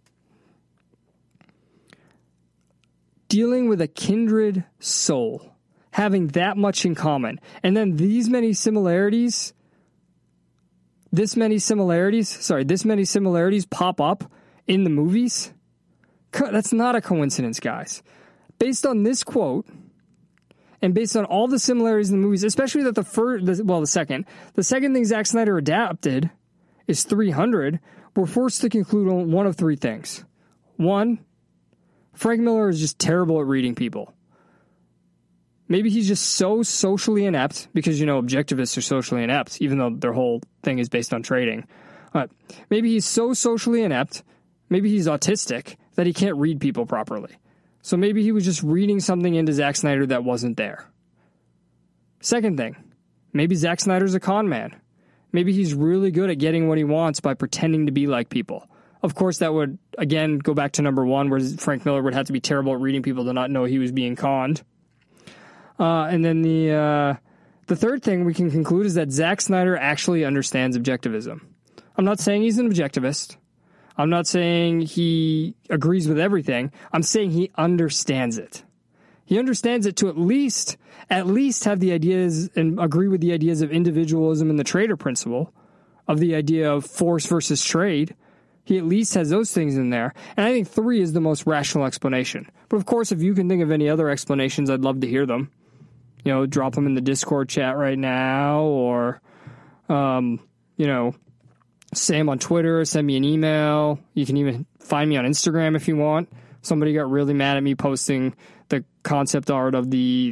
Dealing with a kindred soul, having that much in common, and then these many similarities, this many similarities, sorry, this many similarities pop up in the movies. That's not a coincidence, guys. based on this quote, and based on all the similarities in the movies, especially that the first, well, the second, the second thing Zack Snyder adapted is three hundred, we're forced to conclude on one of three things. One, Frank Miller is just terrible at reading people. Maybe he's just so socially inept, because, you know, objectivists are socially inept, even though their whole thing is based on trading. Uh, maybe he's so socially inept, maybe he's autistic, that he can't read people properly. So maybe he was just reading something into Zack Snyder that wasn't there. Second thing, maybe Zack Snyder's a con man. Maybe he's really good at getting what he wants by pretending to be like people. Of course, that would, again, go back to number one, where Frank Miller would have to be terrible at reading people to not know he was being conned. Uh, and then the uh, the third thing we can conclude is that Zack Snyder actually understands objectivism. I'm not saying he's an objectivist. I'm not saying he agrees with everything. I'm saying he understands it. He understands it to at least at least have the ideas and agree with the ideas of individualism and the trader principle, of the idea of force versus trade. He at least has those things in there. And I think three is the most rational explanation. But of course, if you can think of any other explanations, I'd love to hear them. You know, drop them in the Discord chat right now, or, um, you know, say them on Twitter, send me an email. You can even find me on Instagram if you want. Somebody got really mad at me posting the concept art of the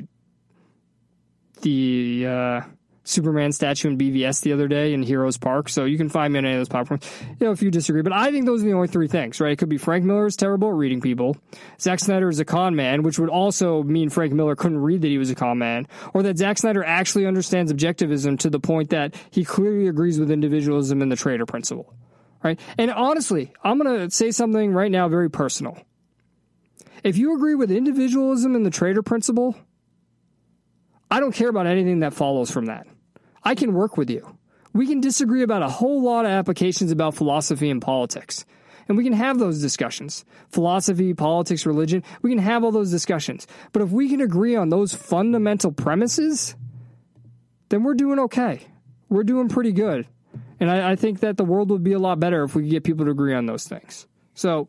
the uh, Superman statue in B V S the other day in Heroes Park. So you can find me on any of those platforms, you know, if you disagree. But I think those are the only three things, right? It could be Frank Miller is terrible at reading people. Zack Snyder is a con man, which would also mean Frank Miller couldn't read that he was a con man. Or that Zack Snyder actually understands objectivism to the point that he clearly agrees with individualism and the trader principle, right? And honestly, I'm going to say something right now very personal. If you agree with individualism and the trader principle, I don't care about anything that follows from that. I can work with you. We can disagree about a whole lot of applications about philosophy and politics. And we can have those discussions. Philosophy, politics, religion, we can have all those discussions. But if we can agree on those fundamental premises, then we're doing okay. We're doing pretty good. And I, I think that the world would be a lot better if we could get people to agree on those things. So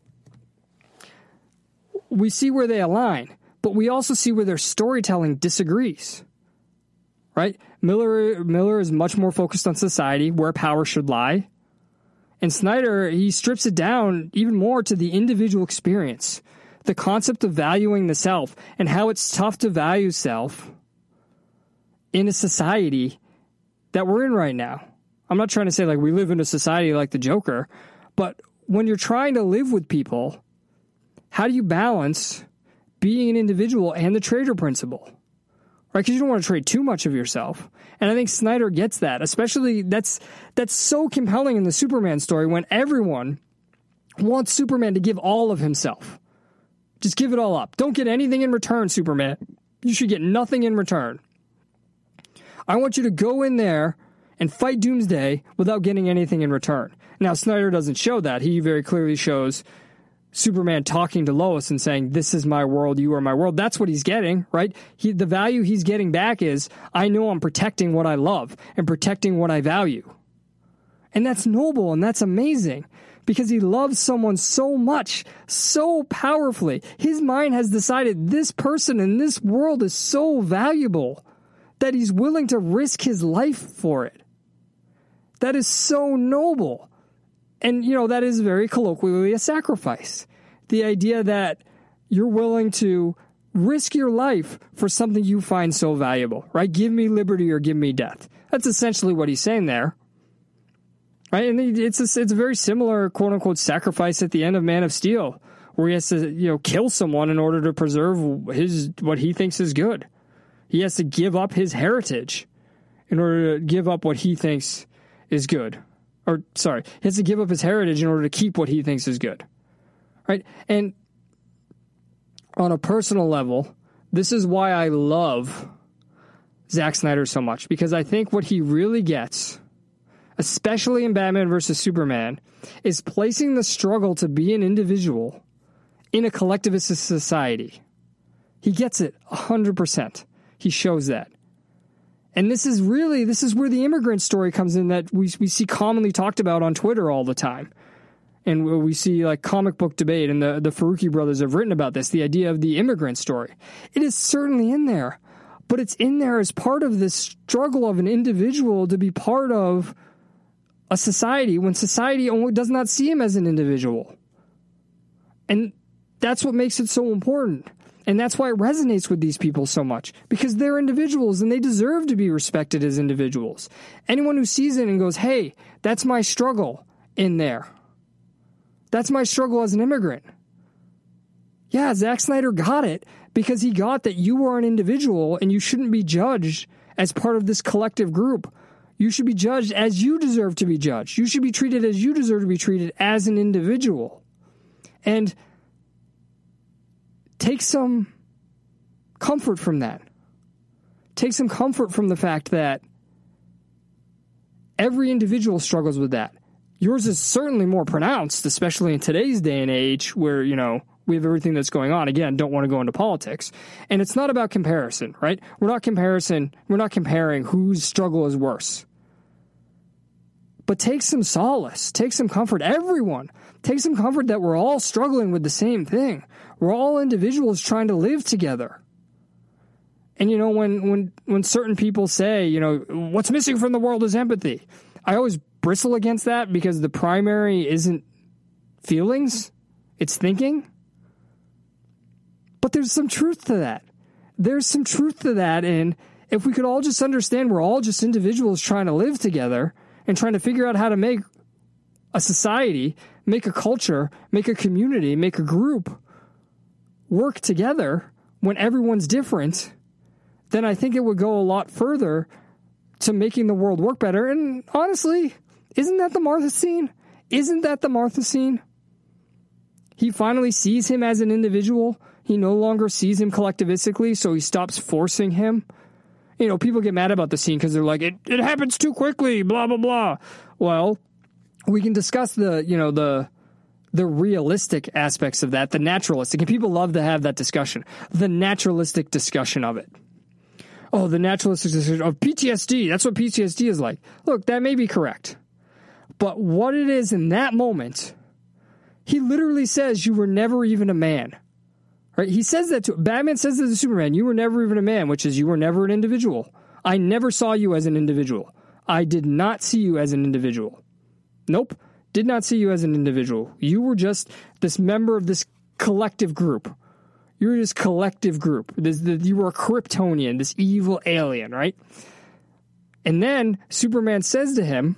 we see where they align, but we also see where their storytelling disagrees. Right? Miller Miller is much more focused on society, where power should lie. And Snyder, he strips it down even more to the individual experience, the concept of valuing the self, and how it's tough to value self in a society that we're in right now. I'm not trying to say like we live in a society like the Joker, but when you're trying to live with people, how do you balance being an individual and the trader principle? Right, because you don't want to trade too much of yourself. And I think Snyder gets that. Especially, that's that's so compelling in the Superman story when everyone wants Superman to give all of himself. Just give it all up. Don't get anything in return, Superman. You should get nothing in return. I want you to go in there and fight Doomsday without getting anything in return. Now, Snyder doesn't show that. He very clearly shows Superman talking to Lois and saying, this is my world, you are my world. That's what he's getting, right? He, the value he's getting back is, I know I'm protecting what I love and protecting what I value. And that's noble and that's amazing because he loves someone so much, so powerfully. His mind has decided this person in this world is so valuable that he's willing to risk his life for it. That is so noble. And, you know, that is very colloquially a sacrifice. The idea that you're willing to risk your life for something you find so valuable, right? Give me liberty or give me death. That's essentially what he's saying there, right? And it's a, it's a very similar, quote unquote, sacrifice at the end of Man of Steel, where he has to, you know, kill someone in order to preserve his, what he thinks is good. He has to give up his heritage in order to give up what he thinks is good. Or, sorry, he has to give up his heritage in order to keep what he thinks is good. Right? And on a personal level, this is why I love Zack Snyder so much. Because I think what he really gets, especially in Batman versus Superman, is placing the struggle to be an individual in a collectivist society. He gets it one hundred percent. He shows that. And this is really, this is where the immigrant story comes in that we we see commonly talked about on Twitter all the time. And we see like comic book debate, and the, the Faruqi brothers have written about this, the idea of the immigrant story. It is certainly in there, but it's in there as part of this struggle of an individual to be part of a society when society only does not see him as an individual. And that's what makes it so important. And that's why it resonates with these people so much, because they're individuals and they deserve to be respected as individuals. Anyone who sees it and goes, hey, that's my struggle in there. That's my struggle as an immigrant. Yeah, Zack Snyder got it because he got that you are an individual and you shouldn't be judged as part of this collective group. You should be judged as you deserve to be judged. You should be treated as you deserve to be treated as an individual. And take some comfort from that. Take some comfort from the fact that every individual struggles with that. Yours is certainly more pronounced, especially in today's day and age where, you know, we have everything that's going on. Again, don't want to go into politics. And it's not about comparison, right? We're not comparison. We're not comparing whose struggle is worse. But take some solace. Take some comfort. Everyone. Take some comfort that we're all struggling with the same thing. We're all individuals trying to live together. And, you know, when, when, when certain people say, you know, what's missing from the world is empathy, I always bristle against that because the primary isn't feelings, it's thinking. But there's some truth to that. There's some truth to that. And if we could all just understand we're all just individuals trying to live together and trying to figure out how to make a society, make a culture, make a community, make a group work together when everyone's different, then I think it would go a lot further to making the world work better. And honestly, isn't that the Martha scene? Isn't that the Martha scene? He finally sees him as an individual. He no longer sees him collectivistically, so he stops forcing him. You know, people get mad about the scene because they're like, it, it happens too quickly, blah, blah, blah. Well, we can discuss the, you know, the the realistic aspects of that, the naturalistic. And people love to have that discussion, the naturalistic discussion of it. Oh, the naturalistic discussion of P T S D. That's what P T S D is like. Look, that may be correct. But what it is in that moment, he literally says you were never even a man. Right? He says that to Batman says that to Superman, you were never even a man, which is you were never an individual. I never saw you as an individual. I did not see you as an individual. Nope. Did not see you as an individual. You were just this member of this collective group. You were this collective group. This, the, you were a Kryptonian, this evil alien, right? And then Superman says to him,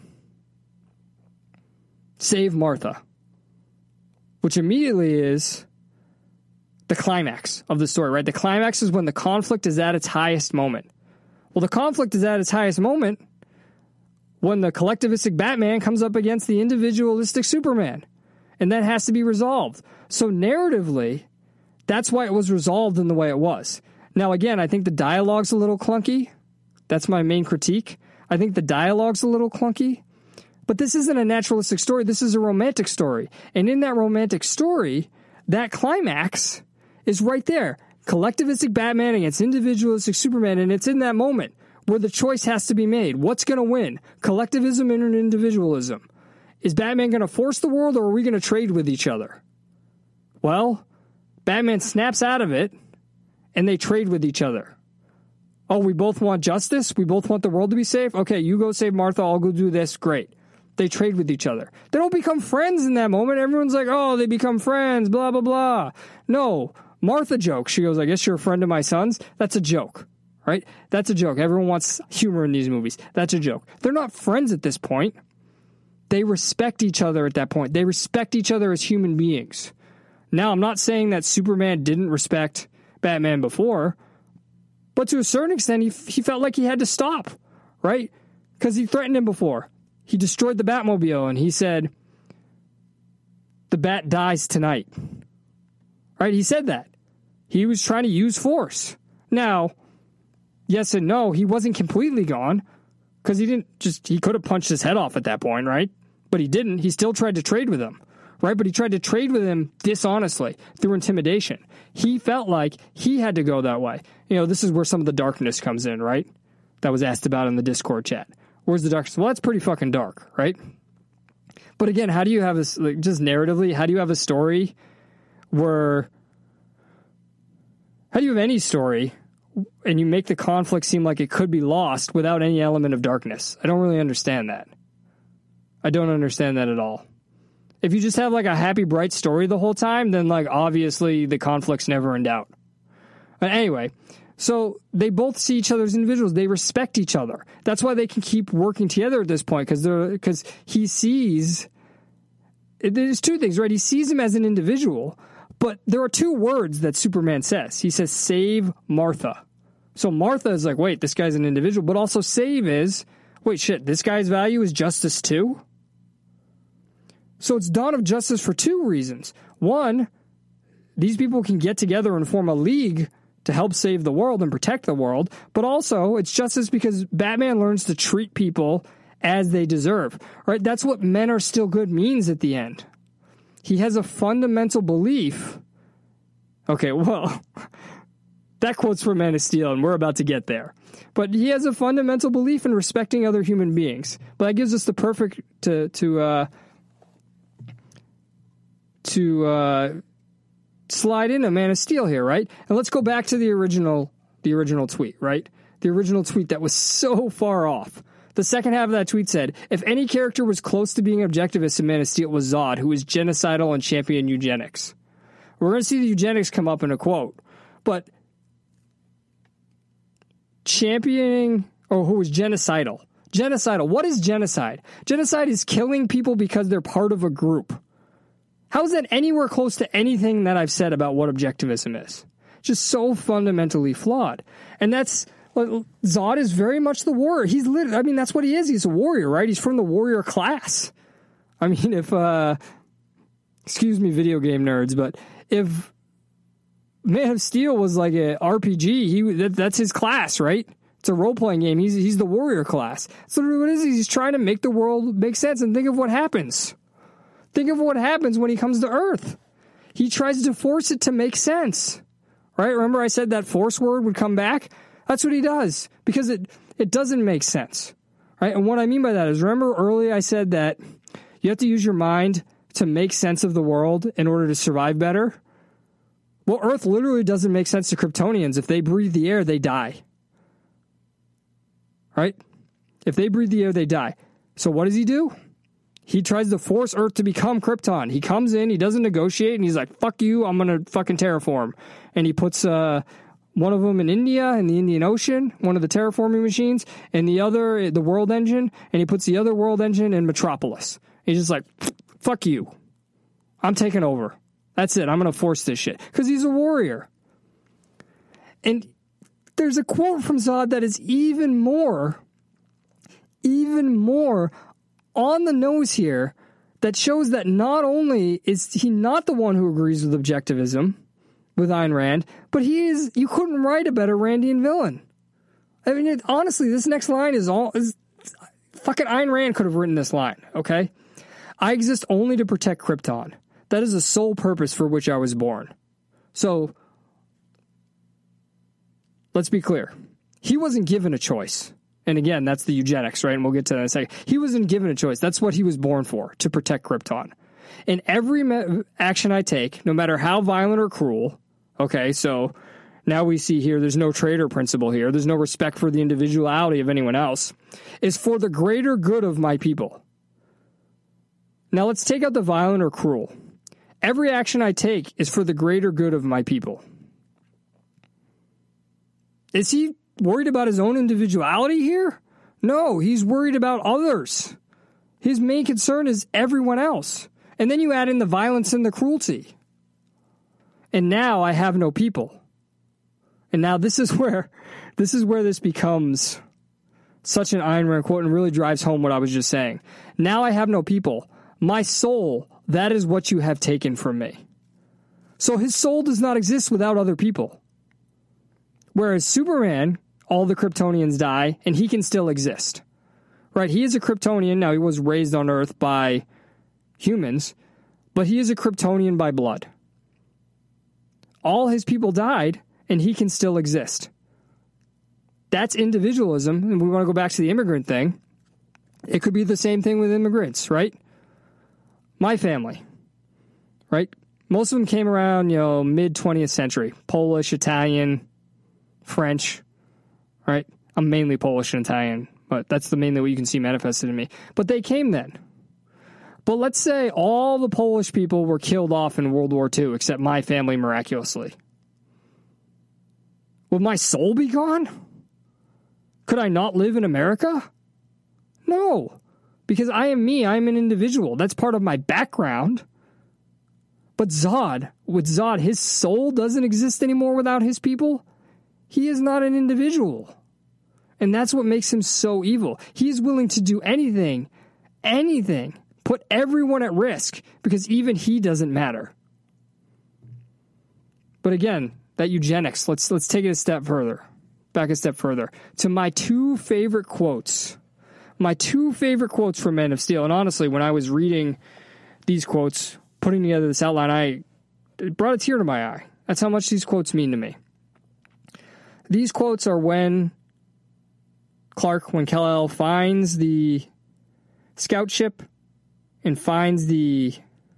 save Martha. Which immediately is the climax of the story, right? The climax is when the conflict is at its highest moment. Well, the conflict is at its highest moment when the collectivistic Batman comes up against the individualistic Superman. And that has to be resolved. So narratively, that's why it was resolved in the way it was. Now, again, I think the dialogue's a little clunky. That's my main critique. I think the dialogue's a little clunky. But this isn't a naturalistic story. This is a romantic story. And in that romantic story, that climax is right there. Collectivistic Batman against individualistic Superman. And it's in that moment where the choice has to be made. What's going to win? Collectivism or individualism? Is Batman going to force the world, or are we going to trade with each other? Well, Batman snaps out of it, and they trade with each other. Oh, we both want justice? We both want the world to be safe? Okay, you go save Martha, I'll go do this. Great. They trade with each other. They don't become friends in that moment. Everyone's like, oh, they become friends, blah, blah, blah. No, Martha jokes. She goes, I guess you're a friend of my son's? That's a joke, right? That's a joke. Everyone wants humor in these movies. That's a joke. They're not friends at this point. They respect each other at that point. They respect each other as human beings. Now, I'm not saying that Superman didn't respect Batman before, but to a certain extent, he, he felt like he had to stop, right? Because he threatened him before. He destroyed the Batmobile, and he said, the Bat dies tonight. Right? He said that. He was trying to use force. Now, yes and no, he wasn't completely gone, because he didn't just, he could have punched his head off at that point, right? But he didn't. He still tried to trade with him. Right, but he tried to trade with him dishonestly through intimidation. He felt like he had to go that way. You know, this is where some of the darkness comes in, right? That was asked about in the Discord chat. Where's the darkness? Well, that's pretty fucking dark, right? But again, how do you have this, like, just narratively, how do you have a story where, how do you have any story and you make the conflict seem like it could be lost without any element of darkness? I don't really understand that. I don't understand that at all. If you just have like a happy, bright story the whole time, then like obviously the conflict's never in doubt. But anyway, so they both see each other as individuals. They respect each other. That's why they can keep working together at this point, because they're because he sees. There's two things, right? He sees him as an individual, but there are two words that Superman says. He says, "Save Martha." So Martha is like, wait, this guy's an individual, but also save is, wait, shit, this guy's value is justice too? So it's Dawn of Justice for two reasons. One, these people can get together and form a league to help save the world and protect the world, but also it's justice because Batman learns to treat people as they deserve, right? That's what men are still good means at the end. He has a fundamental belief. Okay, well, that quote's from Man of Steel, and we're about to get there. But he has a fundamental belief in respecting other human beings. But that gives us the perfect to to uh, to uh, slide into Man of Steel here, right? And let's go back to the original the original tweet, right? The original tweet that was so far off. The second half of that tweet said, if any character was close to being objectivist in Man of Steel, it was Zod, who was genocidal and championed eugenics. We're going to see the eugenics come up in a quote. But championing, or who was genocidal. Genocidal. What is genocide? Genocide is killing people because they're part of a group. How is that anywhere close to anything that I've said about what objectivism is? Just so fundamentally flawed. And that's, Zod is very much the warrior. He's literally, I mean, that's what he is. He's a warrior, right? He's from the warrior class. I mean, if, uh, excuse me, video game nerds, but if Man of Steel was like a R P G, he that, that's his class, right? It's a role-playing game. He's he's the warrior class. So what is he? He's trying to make the world make sense, and think of what happens. Think of what happens when he comes to Earth. He tries to force it to make sense, right? Remember I said that force word would come back? That's what he does, because it, it doesn't make sense, right? And what I mean by that is, remember earlier I said that you have to use your mind to make sense of the world in order to survive better? Well, Earth literally doesn't make sense to Kryptonians. If they breathe the air, they die. Right? If they breathe the air, they die. So what does he do? He tries to force Earth to become Krypton. He comes in, he doesn't negotiate, and he's like, fuck you, I'm going to fucking terraform. And he puts uh, one of them in India, in the Indian Ocean, one of the terraforming machines, and the other, the world engine, and he puts the other world engine in Metropolis. He's just like, fuck you. I'm taking over. That's it. I'm going to force this shit. Because he's a warrior. And there's a quote from Zod that is even more, even more on the nose here, that shows that not only is he not the one who agrees with objectivism, with Ayn Rand, but he is, you couldn't write a better Randian villain. I mean, it, honestly, this next line is all, is, fucking Ayn Rand could have written this line, okay? I exist only to protect Krypton. That is the sole purpose for which I was born. So, let's be clear. He wasn't given a choice. And again, that's the eugenics, right? And we'll get to that in a second. He wasn't given a choice. That's what he was born for, to protect Krypton. In every me- action I take, no matter how violent or cruel, okay, so now we see here there's no traitor principle here. There's no respect for the individuality of anyone else. Is for the greater good of my people. Now let's take out the violent or cruel. Every action I take is for the greater good of my people. Is he worried about his own individuality here? No, he's worried about others. His main concern is everyone else. And then you add in the violence and the cruelty. And now I have no people. And now this is where this is where this becomes such an Ayn Rand quote and really drives home what I was just saying. Now I have no people. My soul, that is what you have taken from me. So his soul does not exist without other people. Whereas Superman, all the Kryptonians die, and he can still exist. Right? He is a Kryptonian. Now, he was raised on Earth by humans, but he is a Kryptonian by blood. All his people died, and he can still exist. That's individualism, and we want to go back to the immigrant thing. It could be the same thing with immigrants, right? My family, right? Most of them came around, you know, mid-twentieth century. Polish, Italian, French, right? I'm mainly Polish and Italian, but that's the mainly what you can see manifested in me. But they came then. But let's say all the Polish people were killed off in World War Two, except my family miraculously. Would my soul be gone? Could I not live in America? No. Because I am me, I am an individual. That's part of my background. But Zod, with Zod, his soul doesn't exist anymore without his people. He is not an individual. And that's what makes him so evil. He is willing to do anything, anything, put everyone at risk, because even he doesn't matter. But again, that eugenics, let's let's take it a step further. Back a step further. To my two favorite quotes. My two favorite quotes from Man of Steel. And honestly, when I was reading these quotes, putting together this outline, I it brought a tear to my eye. That's how much these quotes mean to me. These quotes are when Clark, when Kal-El finds the scout ship and finds the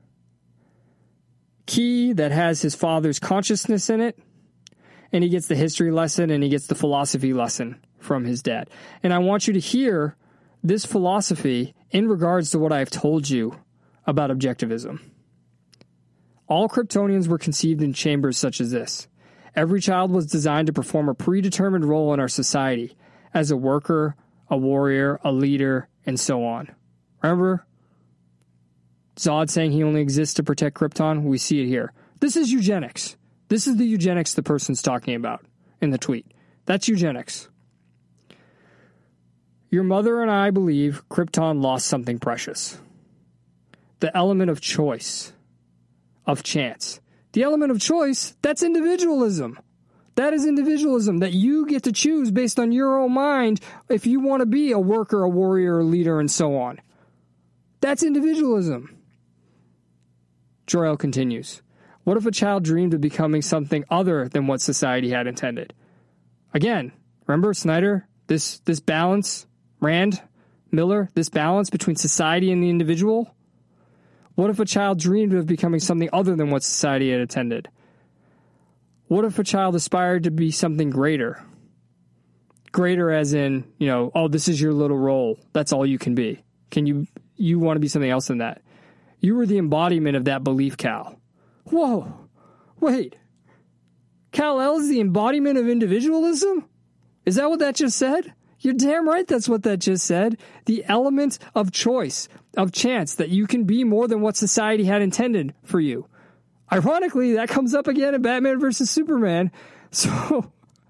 key that has his father's consciousness in it, and he gets the history lesson and he gets the philosophy lesson from his dad. And I want you to hear this philosophy in regards to what I have told you about objectivism. All Kryptonians were conceived in chambers such as this. Every child was designed to perform a predetermined role in our society as a worker, a warrior, a leader, and so on. Remember Zod saying he only exists to protect Krypton? We see it here. This is eugenics. This is the eugenics the person's talking about in the tweet. That's eugenics. Your mother and I believe Krypton lost something precious. The element of choice, of chance. The element of choice, that's individualism. That is individualism, that you get to choose based on your own mind if you want to be a worker, a warrior, a leader, and so on. That's individualism. Jor-El continues. What if a child dreamed of becoming something other than what society had intended? Again, remember Snyder? This this balance, Rand, Miller, this balance between society and the individual? What if a child dreamed of becoming something other than what society had intended? What if a child aspired to be something greater? Greater as in, you know, oh, this is your little role. That's all you can be. Can you, you want to be something else than that? You were the embodiment of that belief, Cal. Whoa, wait. Kal-El is the embodiment of individualism? Is that what that just said? You're damn right that's what that just said. The element of choice, of chance, that you can be more than what society had intended for you. Ironically, that comes up again in Batman versus Superman. So,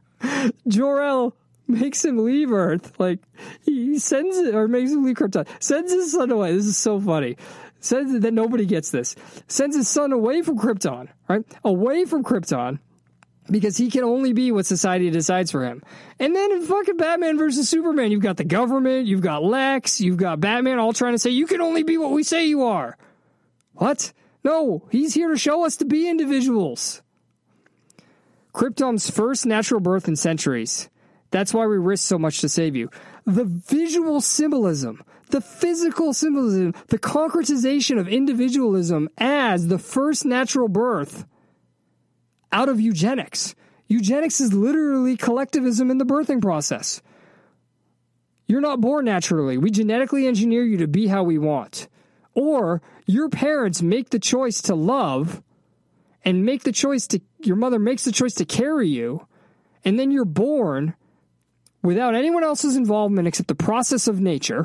Jor-El makes him leave Earth. Like, he sends it, or makes him leave Krypton. Sends his son away. This is so funny. Says that nobody gets this. Sends his son away from Krypton, right? Away from Krypton. Because he can only be what society decides for him. And then in fucking Batman versus Superman, you've got the government, you've got Lex, you've got Batman all trying to say, you can only be what we say you are. What? No, he's here to show us to be individuals. Krypton's first natural birth in centuries. That's why we risk so much to save you. The visual symbolism, the physical symbolism, the concretization of individualism as the first natural birth out of eugenics. Eugenics is literally collectivism in the birthing process. You're not born naturally. We genetically engineer you to be how we want. Or your parents make the choice to love and make the choice to, your mother makes the choice to carry you, and then you're born without anyone else's involvement except the process of nature,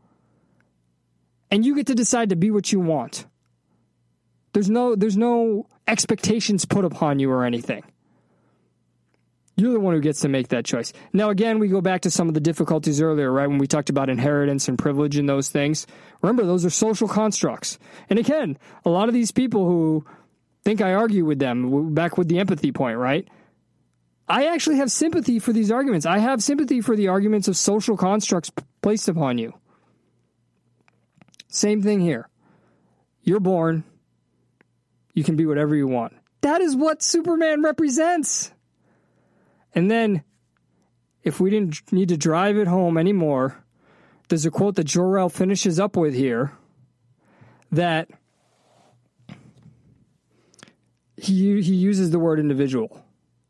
and you get to decide to be what you want. There's no, there's no expectations put upon you or anything. You're the one who gets to make that choice. Now, again, we go back to some of the difficulties earlier, right, when we talked about inheritance and privilege and those things. Remember, those are social constructs. And again, a lot of these people who think I argue with them, back with the empathy point, right? I actually have sympathy for these arguments. I have sympathy for the arguments of social constructs placed upon you. Same thing here. You're born. You can be whatever you want. That is what Superman represents. And then, if we didn't need to drive it home anymore, there's a quote that Jor-El finishes up with here that he he uses the word individual.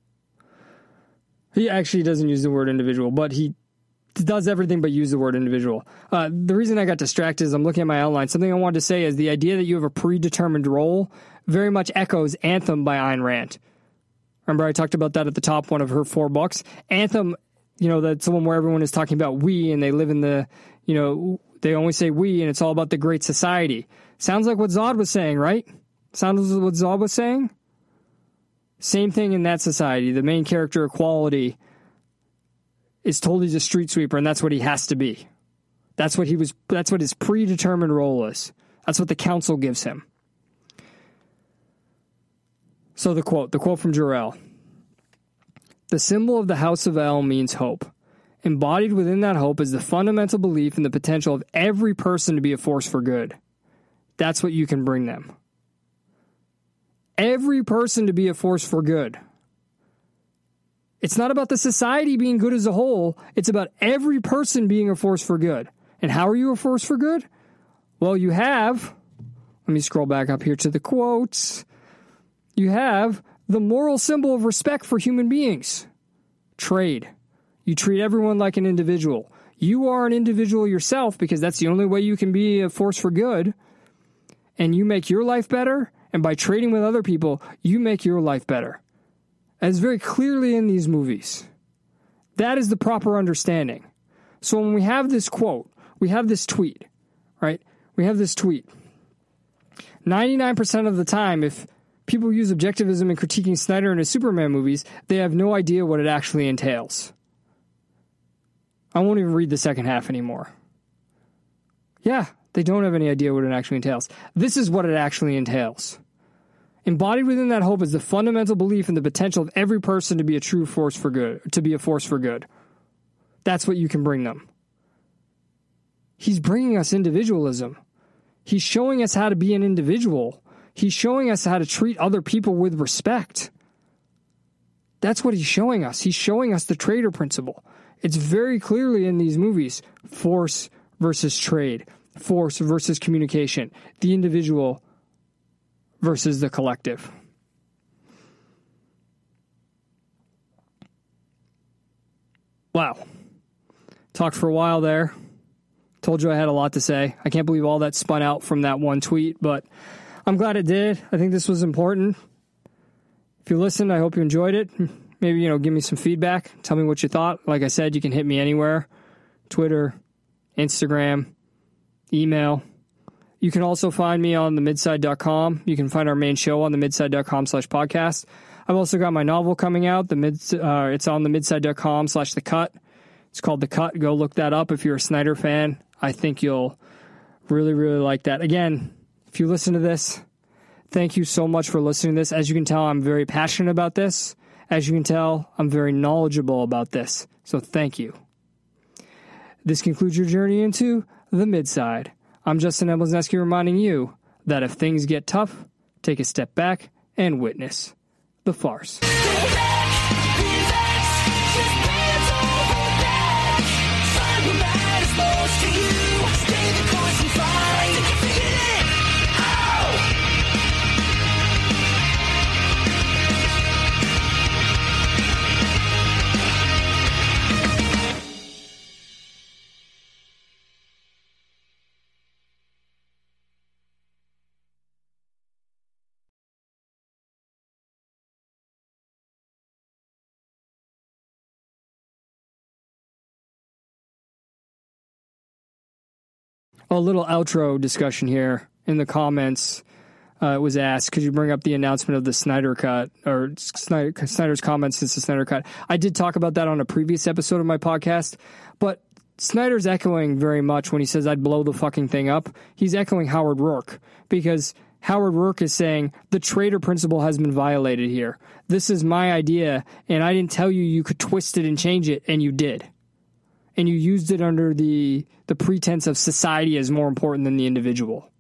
He actually doesn't use the word individual, but he does everything but use the word individual. Uh, the reason I got distracted is I'm looking at my outline. Something I wanted to say is the idea that you have a predetermined role very much echoes Anthem by Ayn Rand. Remember I talked about that at the top, one of her four books. Anthem, you know, that's the one where everyone is talking about we, and they live in the, you know, they only say we, and it's all about the great society. Sounds like what Zod was saying, right? Sounds like what Zod was saying? Same thing in that society. The main character, Equality, is told he's a street sweeper, and that's what he has to be. That's what he was. That's what his predetermined role is. That's what the council gives him. So the quote, the quote from Jor-El. The symbol of the House of El means hope. Embodied within that hope is the fundamental belief in the potential of every person to be a force for good. That's what you can bring them. Every person to be a force for good. It's not about the society being good as a whole. It's about every person being a force for good. And how are you a force for good? Well, you have, let me scroll back up here to the quotes. You have the moral symbol of respect for human beings. Trade. You treat everyone like an individual. You are an individual yourself because that's the only way you can be a force for good. And you make your life better. And by trading with other people, you make your life better. As very clearly in these movies. That is the proper understanding. So when we have this quote, we have this tweet, right? We have this tweet. ninety-nine percent of the time, if people use objectivism in critiquing Snyder and his Superman movies, they have no idea what it actually entails. I won't even read the second half anymore. Yeah, they don't have any idea what it actually entails. This is what it actually entails. Embodied within that hope is the fundamental belief in the potential of every person to be a true force for good, to be a force for good. That's what you can bring them. He's bringing us individualism. He's showing us how to be an individual. He's showing us how to treat other people with respect. That's what he's showing us. He's showing us the trader principle. It's very clearly in these movies, force versus trade, force versus communication, the individual versus the collective. Wow. Talked for a while there. Told you I had a lot to say. I can't believe all that spun out from that one tweet, but I'm glad it did. I think this was important. If you listened, I hope you enjoyed it. Maybe, you know, give me some feedback. Tell me what you thought. Like I said, you can hit me anywhere. Twitter, Instagram, email. You can also find me on the midside dot com. You can find our main show on the midside dot com slash podcast. I've also got my novel coming out. The mid, uh, it's on the midside dot com slash the cut. It's called The Cut. Go look that up if you're a Snyder fan. I think you'll really, really like that. Again, if you listen to this, thank you so much for listening to this. As you can tell, I'm very passionate about this. As you can tell, I'm very knowledgeable about this. So thank you. This concludes your journey into the Midside. I'm Justin Emblesneski reminding you that if things get tough, take a step back and witness the farce. A little outro discussion here in the comments. Uh, it was asked, could you bring up the announcement of the Snyder Cut, or Snyder, Snyder's comments since the Snyder Cut? I did talk about that on a previous episode of my podcast, but Snyder's echoing very much when he says I'd blow the fucking thing up. He's echoing Howard Rourke, because Howard Rourke is saying the traitor principle has been violated here. This is my idea, and I didn't tell you you could twist it and change it, and you did. And you used it under the the pretense of society as more important than the individual.